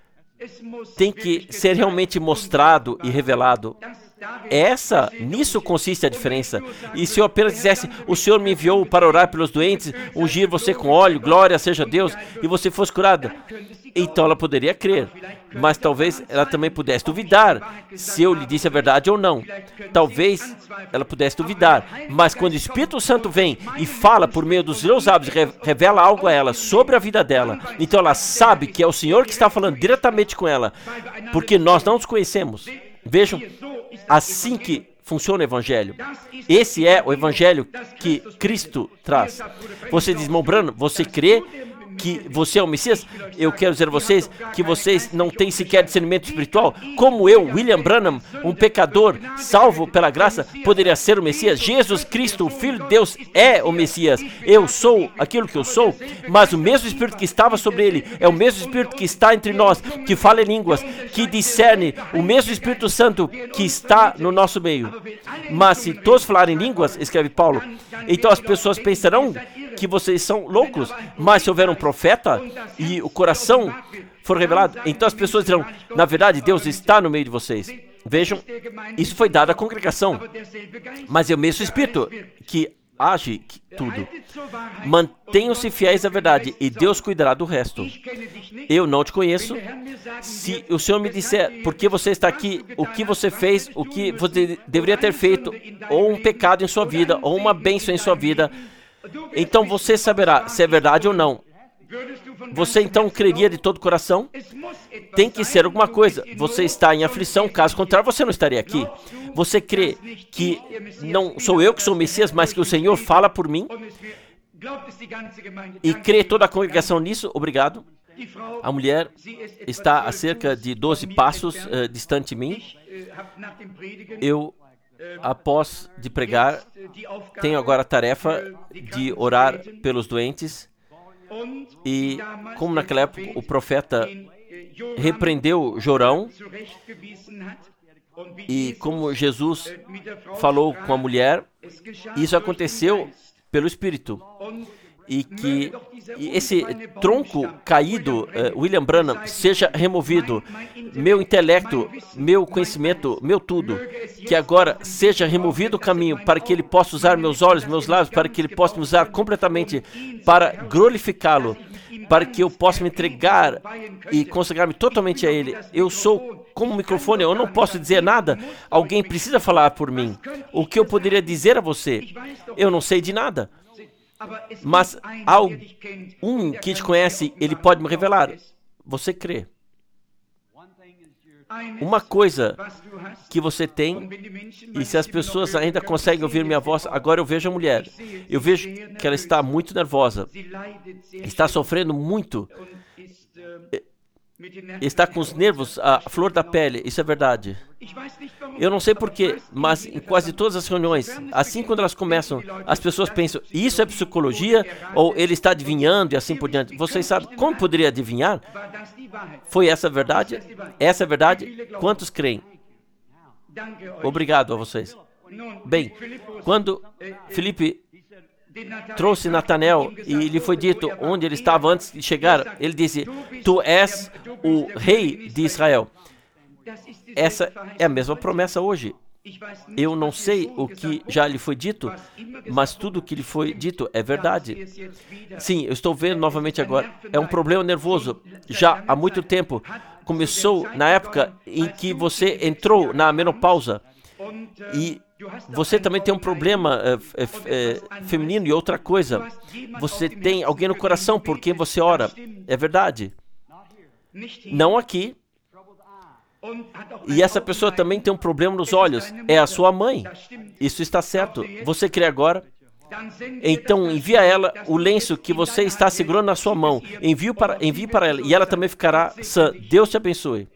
Tem que ser realmente mostrado e revelado. Nisso consiste a diferença. E se eu apenas dissesse: o Senhor me enviou para orar pelos doentes, ungir você com óleo, glória seja Deus, e você fosse curada, então ela poderia crer. Mas talvez ela também pudesse duvidar se eu lhe disse a verdade ou não. Talvez ela pudesse duvidar. Mas quando o Espírito Santo vem e fala por meio dos meus lábios, revela algo a ela sobre a vida dela, então ela sabe que é o Senhor que está falando diretamente com ela, porque nós não nos conhecemos. Vejam, assim que funciona o Evangelho. Esse é o Evangelho que Cristo traz. Você diz: irmão Branham, você crê que você é o Messias? Eu quero dizer a vocês que vocês não têm sequer discernimento espiritual. Como eu, William Branham, um pecador salvo pela graça, poderia ser o Messias? Jesus Cristo, o Filho de Deus, é o Messias. Eu sou aquilo que eu sou, mas o mesmo Espírito que estava sobre ele é o mesmo Espírito que está entre nós, que fala em línguas, que discerne, o mesmo Espírito Santo que está no nosso meio. Mas se todos falarem línguas, escreve Paulo, então as pessoas pensarão que vocês são loucos. Mas se houver um profeta e o coração for revelado, então as pessoas dirão: na verdade, Deus está no meio de vocês. Vejam, isso foi dado à congregação, mas é o mesmo Espírito que age tudo. Mantenham-se fiéis à verdade e Deus cuidará do resto. Eu não te conheço. Se o Senhor me disser por que você está aqui, o que você fez, o que você deveria ter feito, ou um pecado em sua vida, ou uma bênção em sua vida, então você saberá se é verdade ou não. Você então creria de todo o coração? Tem que ser alguma coisa. Você está em aflição, caso contrário você não estaria aqui. Você crê que não sou eu que sou o Messias, mas que o Senhor fala por mim? E crê toda a congregação nisso? Obrigado. A mulher está a cerca de 12 passos distante de mim. Eu após de pregar, tenho agora a tarefa de orar pelos doentes. E como naquela época o profeta repreendeu Jorão, e como Jesus falou com a mulher, isso aconteceu pelo Espírito. E que esse tronco caído, William Branham, seja removido. Meu intelecto, meu conhecimento, meu tudo, que agora seja removido o caminho para que ele possa usar meus olhos, meus lábios, para que ele possa me usar completamente para glorificá-lo, para que eu possa me entregar e consagrar-me totalmente a ele. Eu sou como um microfone, eu não posso dizer nada. Alguém precisa falar por mim. O que eu poderia dizer a você? Eu não sei de nada. Mas há um que te conhece, ele pode me revelar. Você crê. Uma coisa que você tem, e se as pessoas ainda conseguem ouvir minha voz, agora eu vejo a mulher. Eu vejo que ela está muito nervosa. Está sofrendo muito. Está com os nervos à flor da pele. Isso é verdade. Eu não sei porquê, mas em quase todas as reuniões, assim quando elas começam, as pessoas pensam, isso é psicologia? Ou ele está adivinhando e assim por diante. Vocês sabem como poderia adivinhar? Foi essa a verdade? Essa é a verdade? Quantos creem? Obrigado a vocês. Bem, quando Filipe trouxe Natanael e lhe foi dito onde ele estava antes de chegar, ele disse, tu és o rei de Israel. Essa é a mesma promessa hoje. Eu não sei o que já lhe foi dito, mas tudo o que lhe foi dito é verdade. Sim, eu estou vendo novamente agora. É um problema nervoso. Já há muito tempo. Começou na época em que você entrou na menopausa. E você também tem um problema feminino e outra coisa. Você tem alguém no coração por quem você ora. É verdade. Não aqui. E essa pessoa também tem um problema nos olhos. É a sua mãe. Isso está certo. Você crê agora? Então envie a ela o lenço que você está segurando na sua mão. Envie para ela e ela também ficará sã. Deus te abençoe.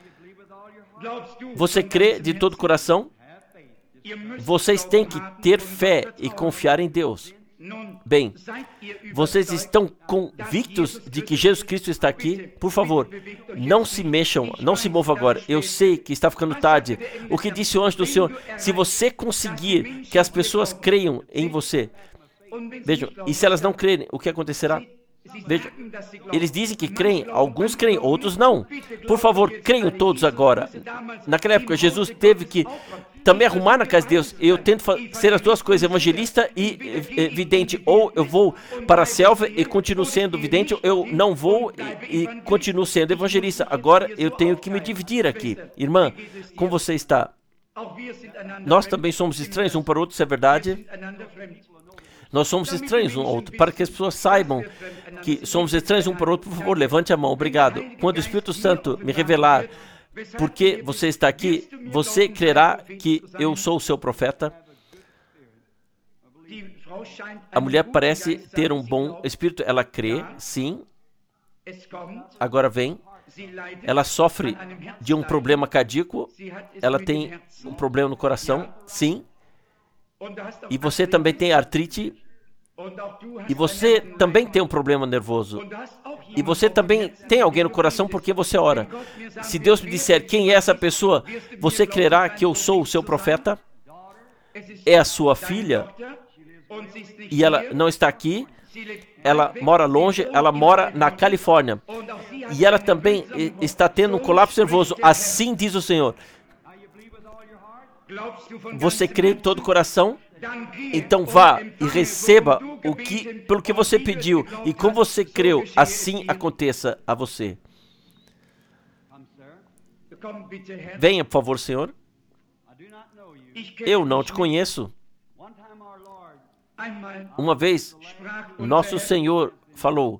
Você crê de todo o coração? Vocês têm que ter fé e confiar em Deus. Bem, vocês estão convictos de que Jesus Cristo está aqui? Por favor, não se mexam, não se movam agora. Eu sei que está ficando tarde. O que disse o anjo do Senhor? Se você conseguir que as pessoas creiam em você, vejam, e se elas não crerem, o que acontecerá? Vejam, eles dizem que creem, alguns creem, outros não. Por favor, creiam todos agora. Naquela época, Jesus teve que também arrumar na casa de Deus. Eu tento ser as duas coisas, evangelista e vidente. Ou eu vou para a selva e continuo sendo vidente, ou eu não vou e continuo sendo evangelista. Agora eu tenho que me dividir aqui. Irmã, como você está? Nós também somos estranhos um para o outro, isso é verdade? Nós somos estranhos um ao outro. Para que as pessoas saibam que somos estranhos um para o outro, por favor, levante a mão. Obrigado. Quando o Espírito Santo me revelar porque você está aqui, você crerá que eu sou o seu profeta? A mulher parece ter um bom espírito. Ela crê, sim. Agora vem. Ela sofre de um problema cardíaco. Ela tem um problema no coração, sim. E você também tem artrite. E você também tem um problema nervoso. E você também tem alguém no coração porque você ora. Se Deus me disser quem é essa pessoa, você crerá que eu sou o seu profeta? É a sua filha? E ela não está aqui. Ela mora longe, ela mora na Califórnia. E ela também está tendo um colapso nervoso. Assim diz o Senhor. Você crê de todo o coração? Então vá e receba pelo que você pediu. E como você creu, assim aconteça a você. Venha, por favor, Senhor. Eu não te conheço. Uma vez, nosso Senhor falou.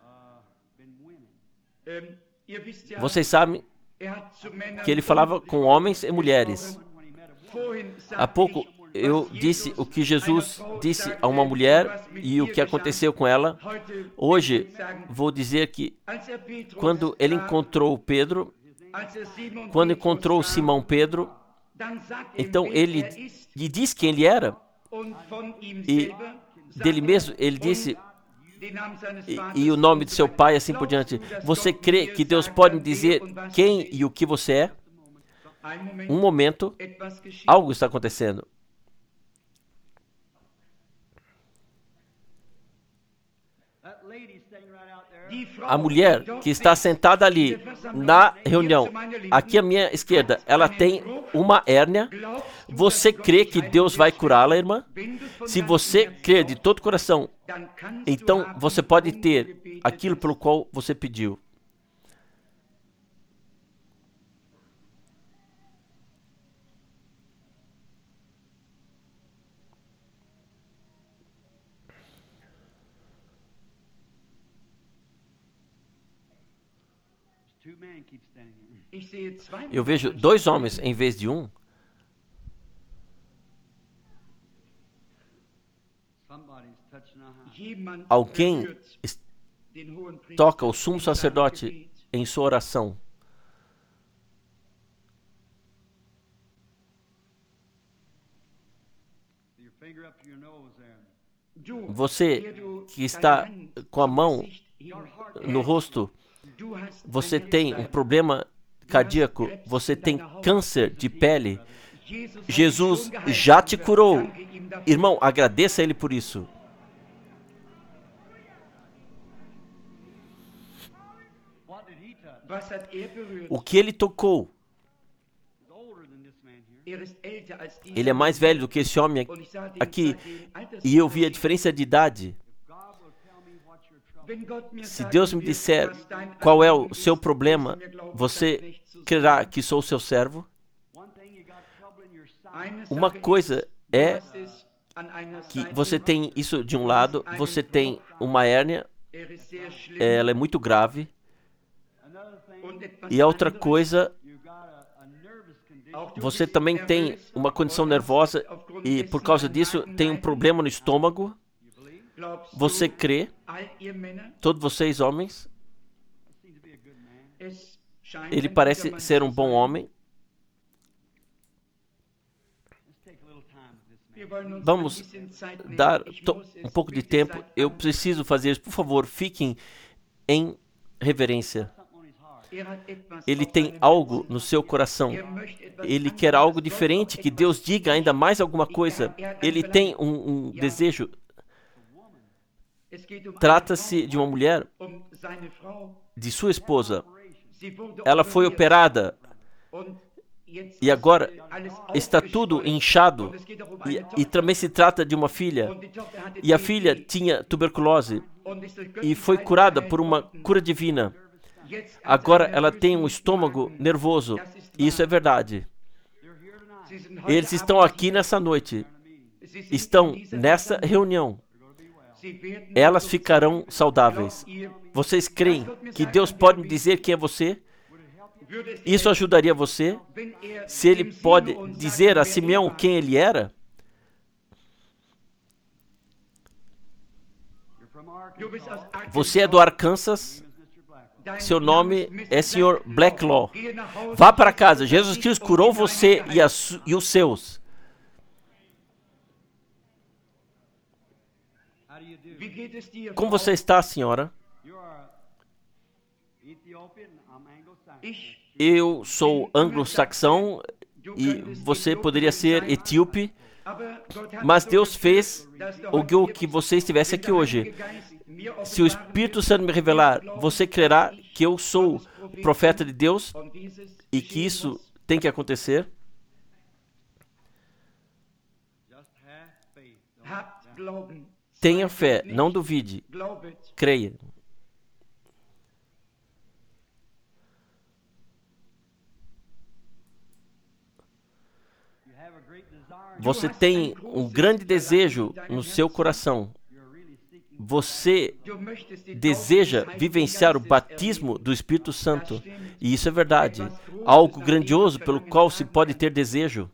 Vocês sabem que ele falava com homens e mulheres. Há pouco eu disse o que Jesus disse a uma mulher e o que aconteceu com ela. Hoje vou dizer que quando ele encontrou Pedro, quando encontrou Simão Pedro, Então ele lhe diz quem ele era, e dele mesmo ele disse, e o nome de seu pai, assim por diante. Você crê que Deus pode me dizer quem e o que você é? Um momento, algo está acontecendo. A mulher que está sentada ali na reunião, aqui à minha esquerda, ela tem uma hérnia. Você crê que Deus vai curá-la, irmã? Se você crer de todo o coração, então você pode ter aquilo pelo qual você pediu. Eu vejo 2 homens em vez de um. Alguém toca o sumo sacerdote em sua oração. Você que está com a mão no rosto, você tem um problema cardíaco, você tem câncer de pele. Jesus já te curou. Irmão, agradeça a Ele por isso. O que ele tocou? Ele é mais velho do que esse homem aqui, e eu vi a diferença de idade. Se Deus me disser qual é o seu problema, você crerá que sou seu servo? Uma coisa é que você tem isso de um lado, você tem uma hérnia, ela é muito grave. E a outra coisa, você também tem uma condição nervosa e por causa disso tem um problema no estômago. Você crê? Todos vocês homens? Ele parece ser um bom homem. Vamos dar um pouco de tempo. Eu preciso fazer isso. Por favor, fiquem em reverência. Ele tem algo no seu coração. Ele quer algo diferente, que Deus diga ainda mais alguma coisa. Ele tem um desejo. Trata-se de uma mulher, de sua esposa. Ela foi operada e agora está tudo inchado. E também se trata de uma filha. E a filha tinha tuberculose e foi curada por uma cura divina. Agora ela tem um estômago nervoso. E isso é verdade. Eles estão aqui nessa noite. Estão nessa reunião. Elas ficarão saudáveis. Vocês creem que Deus pode me dizer quem é você? Isso ajudaria você? Se Ele pode dizer a Simeão quem ele era? Você é do Arkansas? Seu nome é Sr. Blacklaw. Vá para casa. Jesus Cristo curou você e os seus. Como você está, senhora? Eu sou anglo-saxão e você poderia ser etíope, mas Deus fez o que você estivesse aqui hoje. Se o Espírito Santo me revelar, você crerá que eu sou o profeta de Deus e que isso tem que acontecer? Tenha fé, não duvide, creia. Você tem um grande desejo no seu coração. Você deseja vivenciar o batismo do Espírito Santo. E isso é verdade. Algo grandioso pelo qual se pode ter desejo.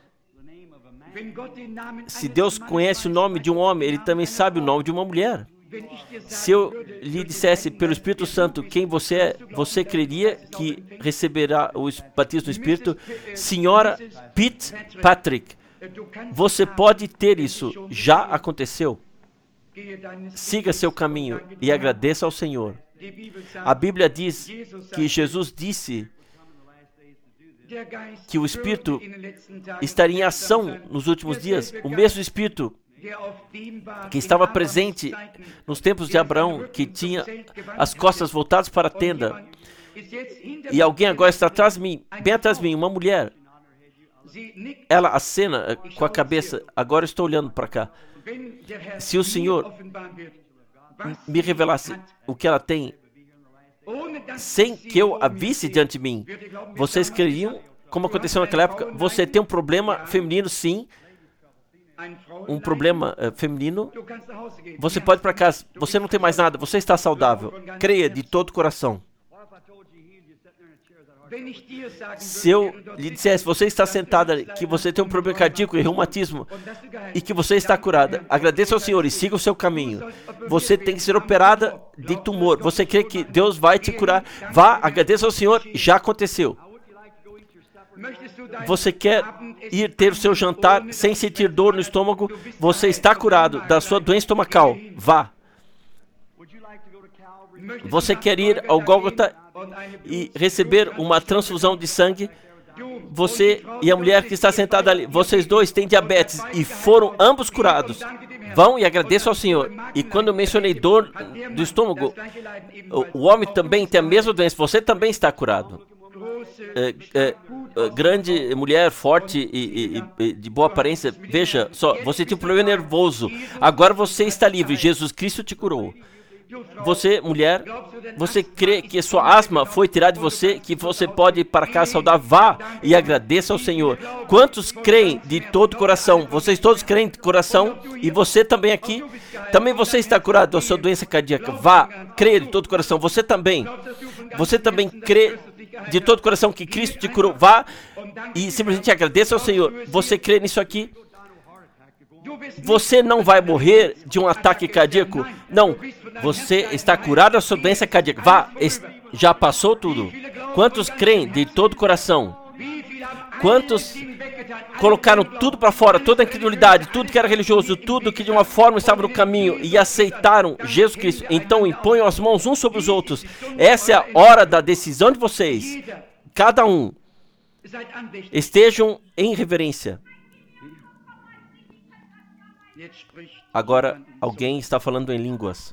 Se Deus conhece o nome de um homem, Ele também sabe o nome de uma mulher. Se eu lhe dissesse pelo Espírito Santo quem você é, você creria que receberá o batismo do Espírito? Senhora Patrick, você pode ter isso. Já aconteceu. Siga seu caminho e agradeça ao Senhor. A Bíblia diz que Jesus disse que o Espírito estaria em ação nos últimos dias. O mesmo Espírito que estava presente nos tempos de Abraão, que tinha as costas voltadas para a tenda. E alguém agora está atrás de mim, bem atrás de mim, uma mulher. Ela acena com a cabeça. Agora eu estou olhando para cá. Se o Senhor me revelasse o que ela tem, sem que eu a visse diante de mim, vocês creriam, como aconteceu naquela época? Você tem um problema feminino, sim. Um problema feminino. Você pode ir para casa. Você não tem mais nada. Você está saudável. Creia de todo o coração. Se eu lhe dissesse, você está sentada, que você tem um problema cardíaco e reumatismo e que você está curada, agradeça ao Senhor e siga o seu caminho. Você tem que ser operada de tumor. Você crê que Deus vai te curar? Vá, agradeça ao Senhor. Já aconteceu. Você quer ir ter o seu jantar sem sentir dor no estômago? Você está curado da sua doença estomacal. Vá. Você quer ir ao Gólgota e receber uma transfusão de sangue? Você e a mulher que está sentada ali, vocês dois têm diabetes e foram ambos curados. Vão e agradeçam ao Senhor. E quando eu mencionei dor do estômago, o homem também tem a mesma doença. Você também está curado. Grande mulher, forte e de boa aparência. Veja só, você tinha um problema nervoso. Agora você está livre. Jesus Cristo te curou. Você, mulher, você crê que sua asma foi tirada de você, que você pode ir para casa saudável? Vá e agradeça ao Senhor. Quantos creem de todo o coração? Vocês todos creem de coração? E você também aqui? Também você está curado da sua doença cardíaca? Vá, creia de todo o coração. Você também crê de todo o coração que Cristo te curou? Vá e simplesmente agradeça ao Senhor. Você crê nisso aqui? Você não vai morrer de um ataque cardíaco. Não, você está curado da sua doença cardíaca. Vá, já passou tudo. Quantos creem de todo o coração? Quantos colocaram tudo para fora, toda a incredulidade, tudo que era religioso, tudo que de uma forma estava no caminho e aceitaram Jesus Cristo? Então imponham as mãos uns sobre os outros. Essa é a hora da decisão de vocês. Cada um. Estejam em reverência. Agora, alguém está falando em línguas.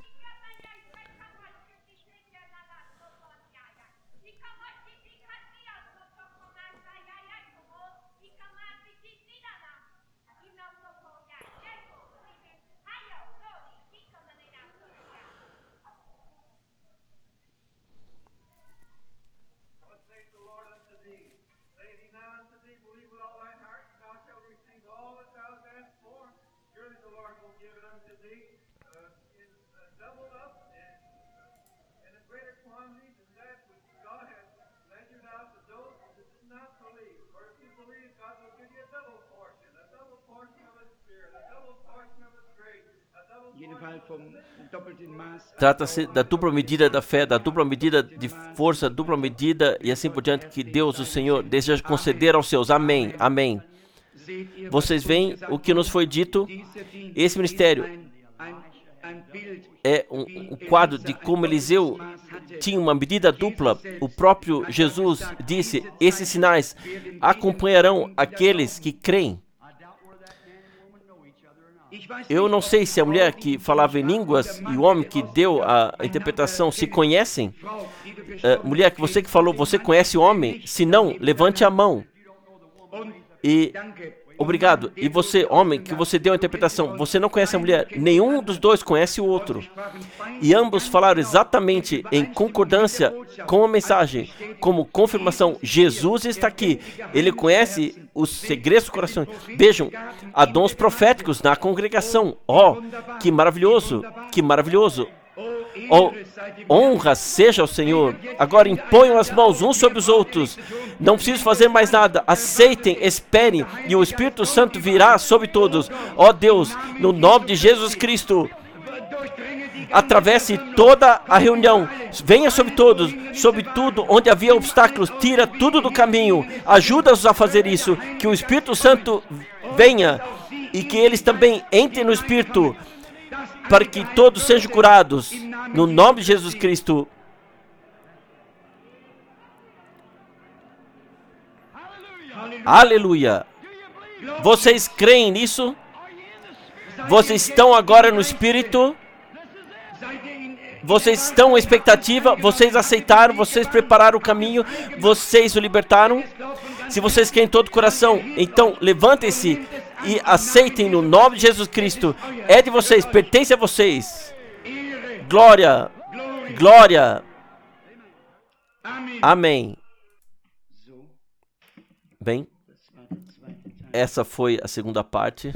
Trata-se da dupla medida da fé, da dupla medida de força, dupla medida e assim por diante que Deus, o Senhor, deseja conceder aos seus. Amém, amém. Vocês veem o que nos foi dito? Esse ministério é um quadro de como Eliseu tinha uma medida dupla. O próprio Jesus disse, esses sinais acompanharão aqueles que creem. Eu não sei se a mulher que falava em línguas e o homem que deu a interpretação se conhecem. Mulher, que você que falou, você conhece o homem? Se não, levante a mão. E obrigado. E você, homem, que você deu a interpretação, você não conhece a mulher? Nenhum dos dois conhece o outro. E ambos falaram exatamente em concordância com a mensagem, como confirmação. Jesus está aqui. Ele conhece os segredos do coração. Vejam, há dons proféticos na congregação. Oh, que maravilhoso, que maravilhoso. Oh, honra seja ao Senhor. Agora imponham as mãos uns sobre os outros. Não preciso fazer mais nada. Aceitem, esperem, e o Espírito Santo virá sobre todos. Oh Deus, no nome de Jesus Cristo, atravesse toda a reunião, venha sobre todos, sobre tudo onde havia obstáculos, tira tudo do caminho, ajuda-os a fazer isso, que o Espírito Santo venha e que eles também entrem no Espírito, para que todos sejam curados, no nome de Jesus Cristo. Aleluia! Vocês creem nisso? Vocês estão agora no Espírito? Vocês estão em expectativa? Vocês aceitaram? Vocês prepararam o caminho? Vocês o libertaram? Se vocês querem todo o coração, então levantem-se e aceitem no nome de Jesus Cristo. É de vocês, pertence a vocês. Glória, glória. Amém. Bem, essa foi a segunda parte.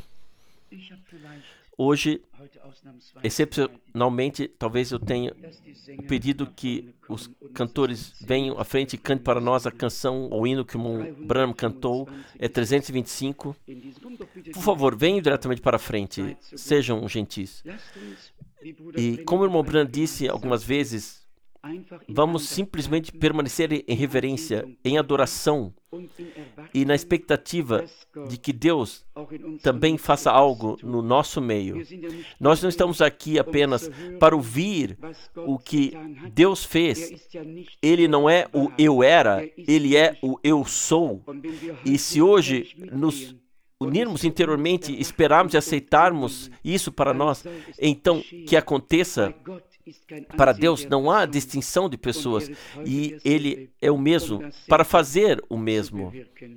Hoje, excepcionalmente, talvez eu tenha pedido que os cantores venham à frente e cantem para nós a canção, o hino que o irmão Branham cantou, é 325. Por favor, venham diretamente para a frente, sejam gentis. E como o irmão Branham disse algumas vezes, vamos simplesmente permanecer em reverência, em adoração e na expectativa de que Deus também faça algo no nosso meio. Nós não estamos aqui apenas para ouvir o que Deus fez. Ele não é o eu era, Ele é o eu sou. E se hoje nos unirmos interiormente, esperarmos e aceitarmos isso para nós, então que aconteça. Para Deus não há distinção de pessoas e Ele é o mesmo para fazer o mesmo.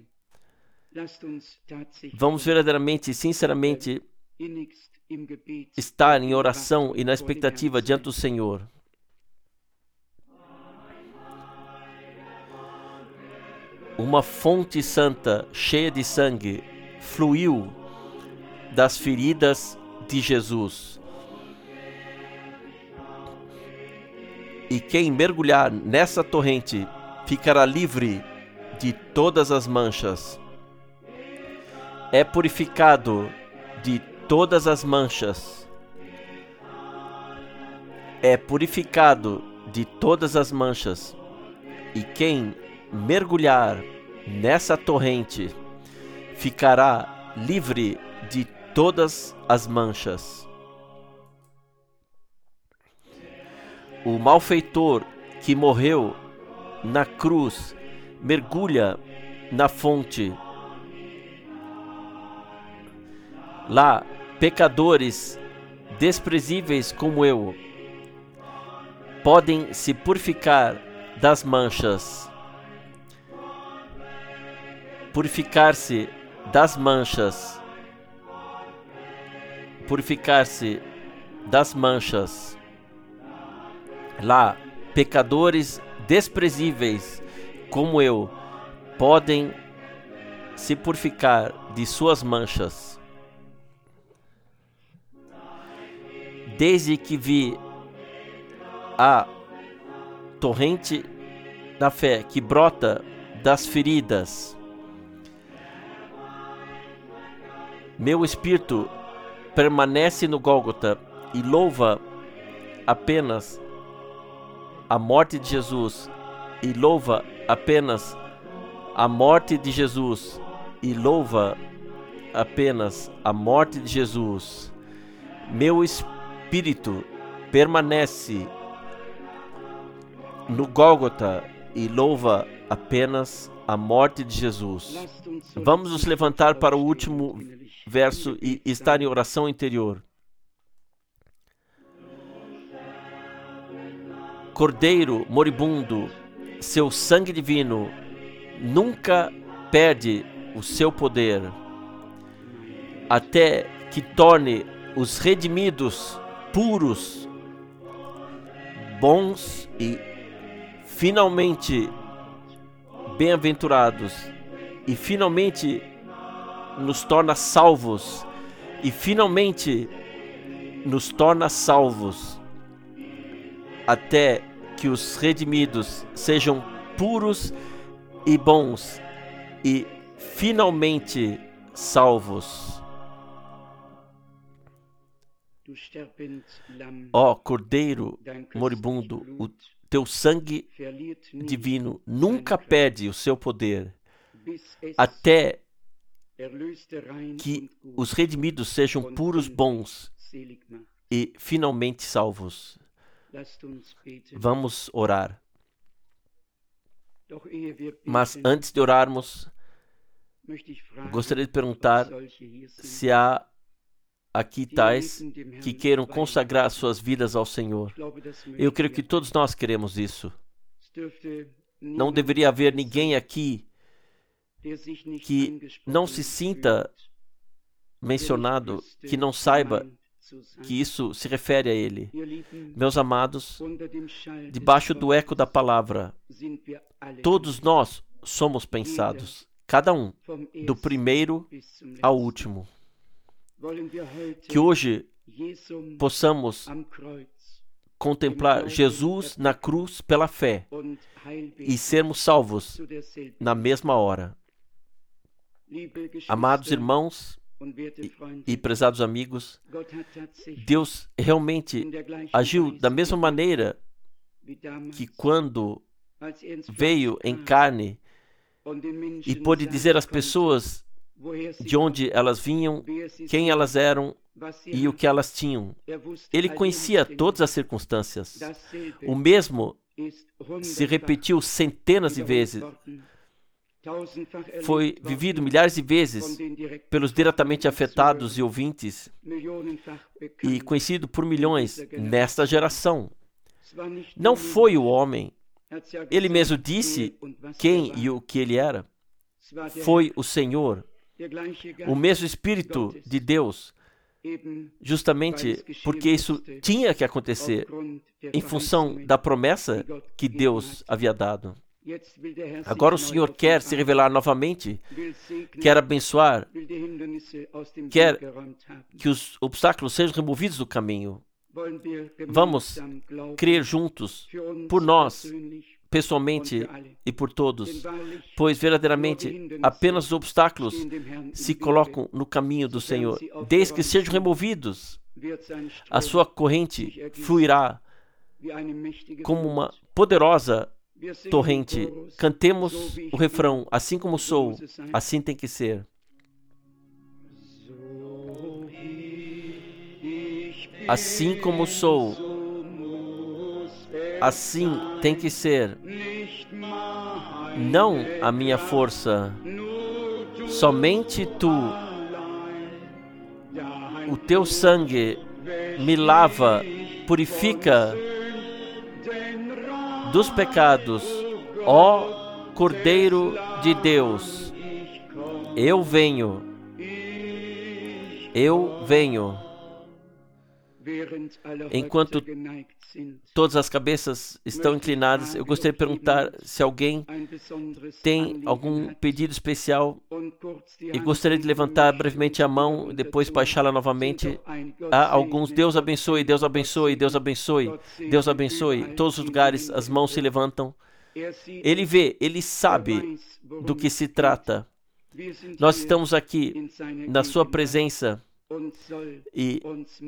Vamos verdadeiramente, sinceramente, estar em oração e na expectativa diante do Senhor. Uma fonte santa, cheia de sangue, fluiu das feridas de Jesus. E quem mergulhar nessa torrente ficará livre de todas as manchas. É purificado de todas as manchas. É purificado de todas as manchas. E quem mergulhar nessa torrente ficará livre de todas as manchas. O malfeitor que morreu na cruz mergulha na fonte. Lá, pecadores desprezíveis como eu podem se purificar das manchas. Purificar-se das manchas. Purificar-se das manchas. Lá, pecadores desprezíveis como eu podem se purificar de suas manchas. Desde que vi a torrente da fé que brota das feridas, meu espírito permanece no Gólgota e louva apenas a morte de Jesus, e louva apenas a morte de Jesus, e louva apenas a morte de Jesus. Meu espírito permanece no Gólgota e louva apenas a morte de Jesus. Vamos nos levantar para o último verso e estar em oração interior. Cordeiro moribundo, seu sangue divino nunca perde o seu poder, até que torne os redimidos puros, bons e finalmente bem-aventurados, e finalmente nos torna salvos, e finalmente nos torna salvos, até que os redimidos sejam puros e bons e finalmente salvos. Ó Cordeiro moribundo, o teu sangue divino nunca perde o seu poder, até que os redimidos sejam puros, bons e finalmente salvos. Vamos orar. Mas antes de orarmos, gostaria de perguntar se há aqui tais que queiram consagrar suas vidas ao Senhor. Eu creio que todos nós queremos isso. Não deveria haver ninguém aqui que não se sinta mencionado, que não saiba que isso se refere a ele. Meus amados, debaixo do eco da palavra, todos nós somos pensados, cada um, do primeiro ao último. Que hoje possamos contemplar Jesus na cruz pela fé e sermos salvos na mesma hora. Amados irmãos e prezados amigos, Deus realmente agiu da mesma maneira que quando veio em carne e pôde dizer às pessoas de onde elas vinham, quem elas eram e o que elas tinham. Ele conhecia todas as circunstâncias. O mesmo se repetiu centenas de vezes. Foi vivido milhares de vezes pelos diretamente afetados e ouvintes e conhecido por milhões nesta geração. Não foi o homem. Ele mesmo disse quem e o que ele era. Foi o Senhor, o mesmo Espírito de Deus, justamente porque isso tinha que acontecer em função da promessa que Deus havia dado. Agora o Senhor quer se revelar novamente, quer abençoar, quer que os obstáculos sejam removidos do caminho. Vamos crer juntos, por nós, pessoalmente e por todos, pois verdadeiramente apenas os obstáculos se colocam no caminho do Senhor. Desde que sejam removidos, a sua corrente fluirá como uma poderosa torrente. Cantemos o refrão: assim como sou, assim tem que ser. Assim como sou, assim tem que ser. Não a minha força, somente tu. O teu sangue me lava, purifica dos pecados, ó Cordeiro de Deus. Eu venho. Eu venho. Enquanto todas as cabeças estão inclinadas, eu gostaria de perguntar se alguém tem algum pedido especial e gostaria de levantar brevemente a mão, depois baixá-la novamente. Há alguns. Deus abençoe, Deus abençoe, Deus abençoe, Deus abençoe. Em todos os lugares as mãos se levantam. Ele vê, ele sabe do que se trata. Nós estamos aqui na sua presença e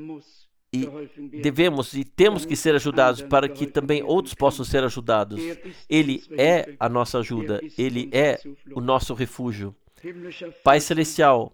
devemos e temos que ser ajudados para que também outros possam ser ajudados. Ele é a nossa ajuda, Ele é o nosso refúgio. Pai Celestial,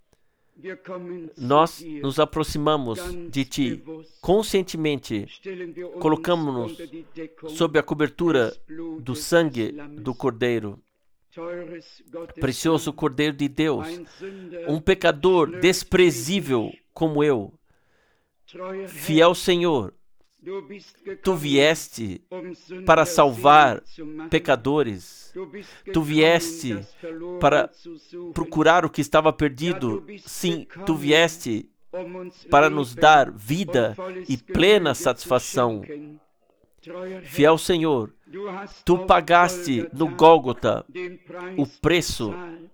nós nos aproximamos de Ti conscientemente, colocamos-nos sob a cobertura do sangue do Cordeiro. Precioso Cordeiro de Deus, um pecador desprezível como eu, fiel Senhor, Tu vieste para salvar pecadores, Tu vieste para procurar o que estava perdido. Sim, Tu vieste para nos dar vida e plena satisfação. Fiel Senhor, Tu pagaste no Gólgota o preço.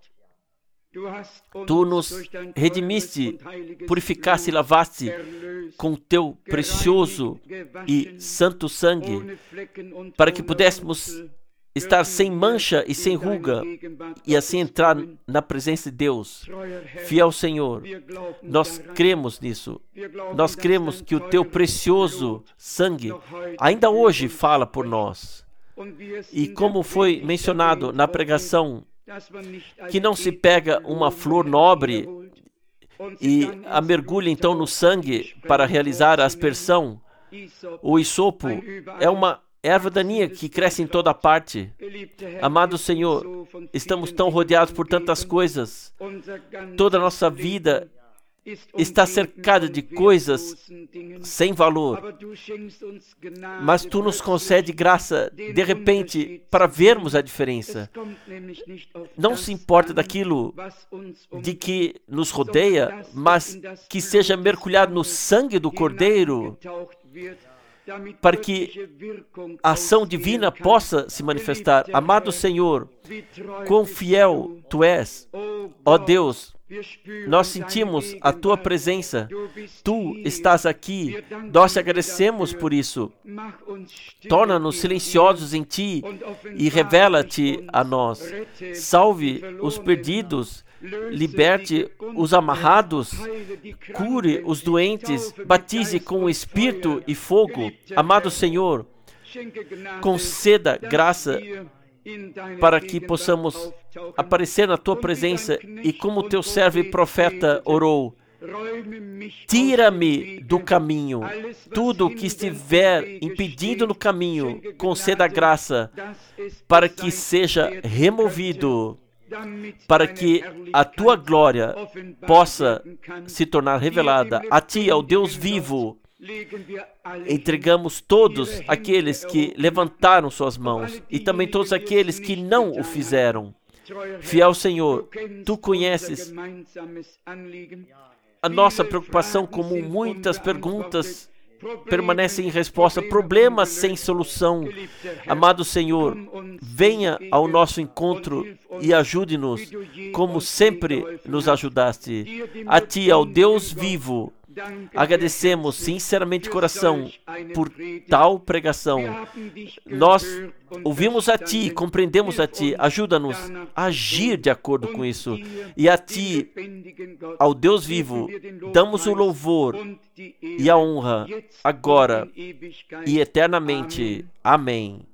Tu nos redimiste, purificaste e lavaste com Teu precioso e santo sangue, para que pudéssemos estar sem mancha e sem ruga e assim entrar na presença de Deus. Fiel Senhor, nós cremos nisso. Nós cremos que o teu precioso sangue ainda hoje fala por nós. E como foi mencionado na pregação, que não se pega uma flor nobre e a mergulha então no sangue para realizar a aspersão. O hisopo é uma erva daninha que cresce em toda parte. Amado Senhor, estamos tão rodeados por tantas coisas. Toda a nossa vida está cercada de coisas sem valor. Mas Tu nos concede graça, de repente, para vermos a diferença. Não se importa daquilo de que nos rodeia, mas que seja mergulhado no sangue do Cordeiro, para que a ação divina possa se manifestar. Amado Senhor, quão fiel Tu és, ó Deus. Nós sentimos a Tua presença. Tu estás aqui. Nós te agradecemos por isso. Torna-nos silenciosos em Ti e revela-te a nós. Salve os perdidos. Liberte os amarrados. Cure os doentes. Batize com o Espírito e fogo. Amado Senhor, conceda graça para que possamos aparecer na Tua presença e como Teu servo e profeta orou, tira-me do caminho, tudo o que estiver impedindo no caminho, conceda graça para que seja removido, para que a Tua glória possa se tornar revelada. A Ti, ao Deus vivo, entregamos todos aqueles que levantaram suas mãos e também todos aqueles que não o fizeram. Fiel Senhor, Tu conheces a nossa preocupação comum. Muitas perguntas permanecem em resposta, problemas sem solução. Amado Senhor, venha ao nosso encontro e ajude-nos, como sempre nos ajudaste. A Ti, ao Deus vivo, agradecemos sinceramente de coração por tal pregação. Nós ouvimos a Ti, compreendemos a Ti. Ajuda-nos a agir de acordo com isso. E a Ti, ao Deus vivo, damos o louvor e a honra agora e eternamente. Amém.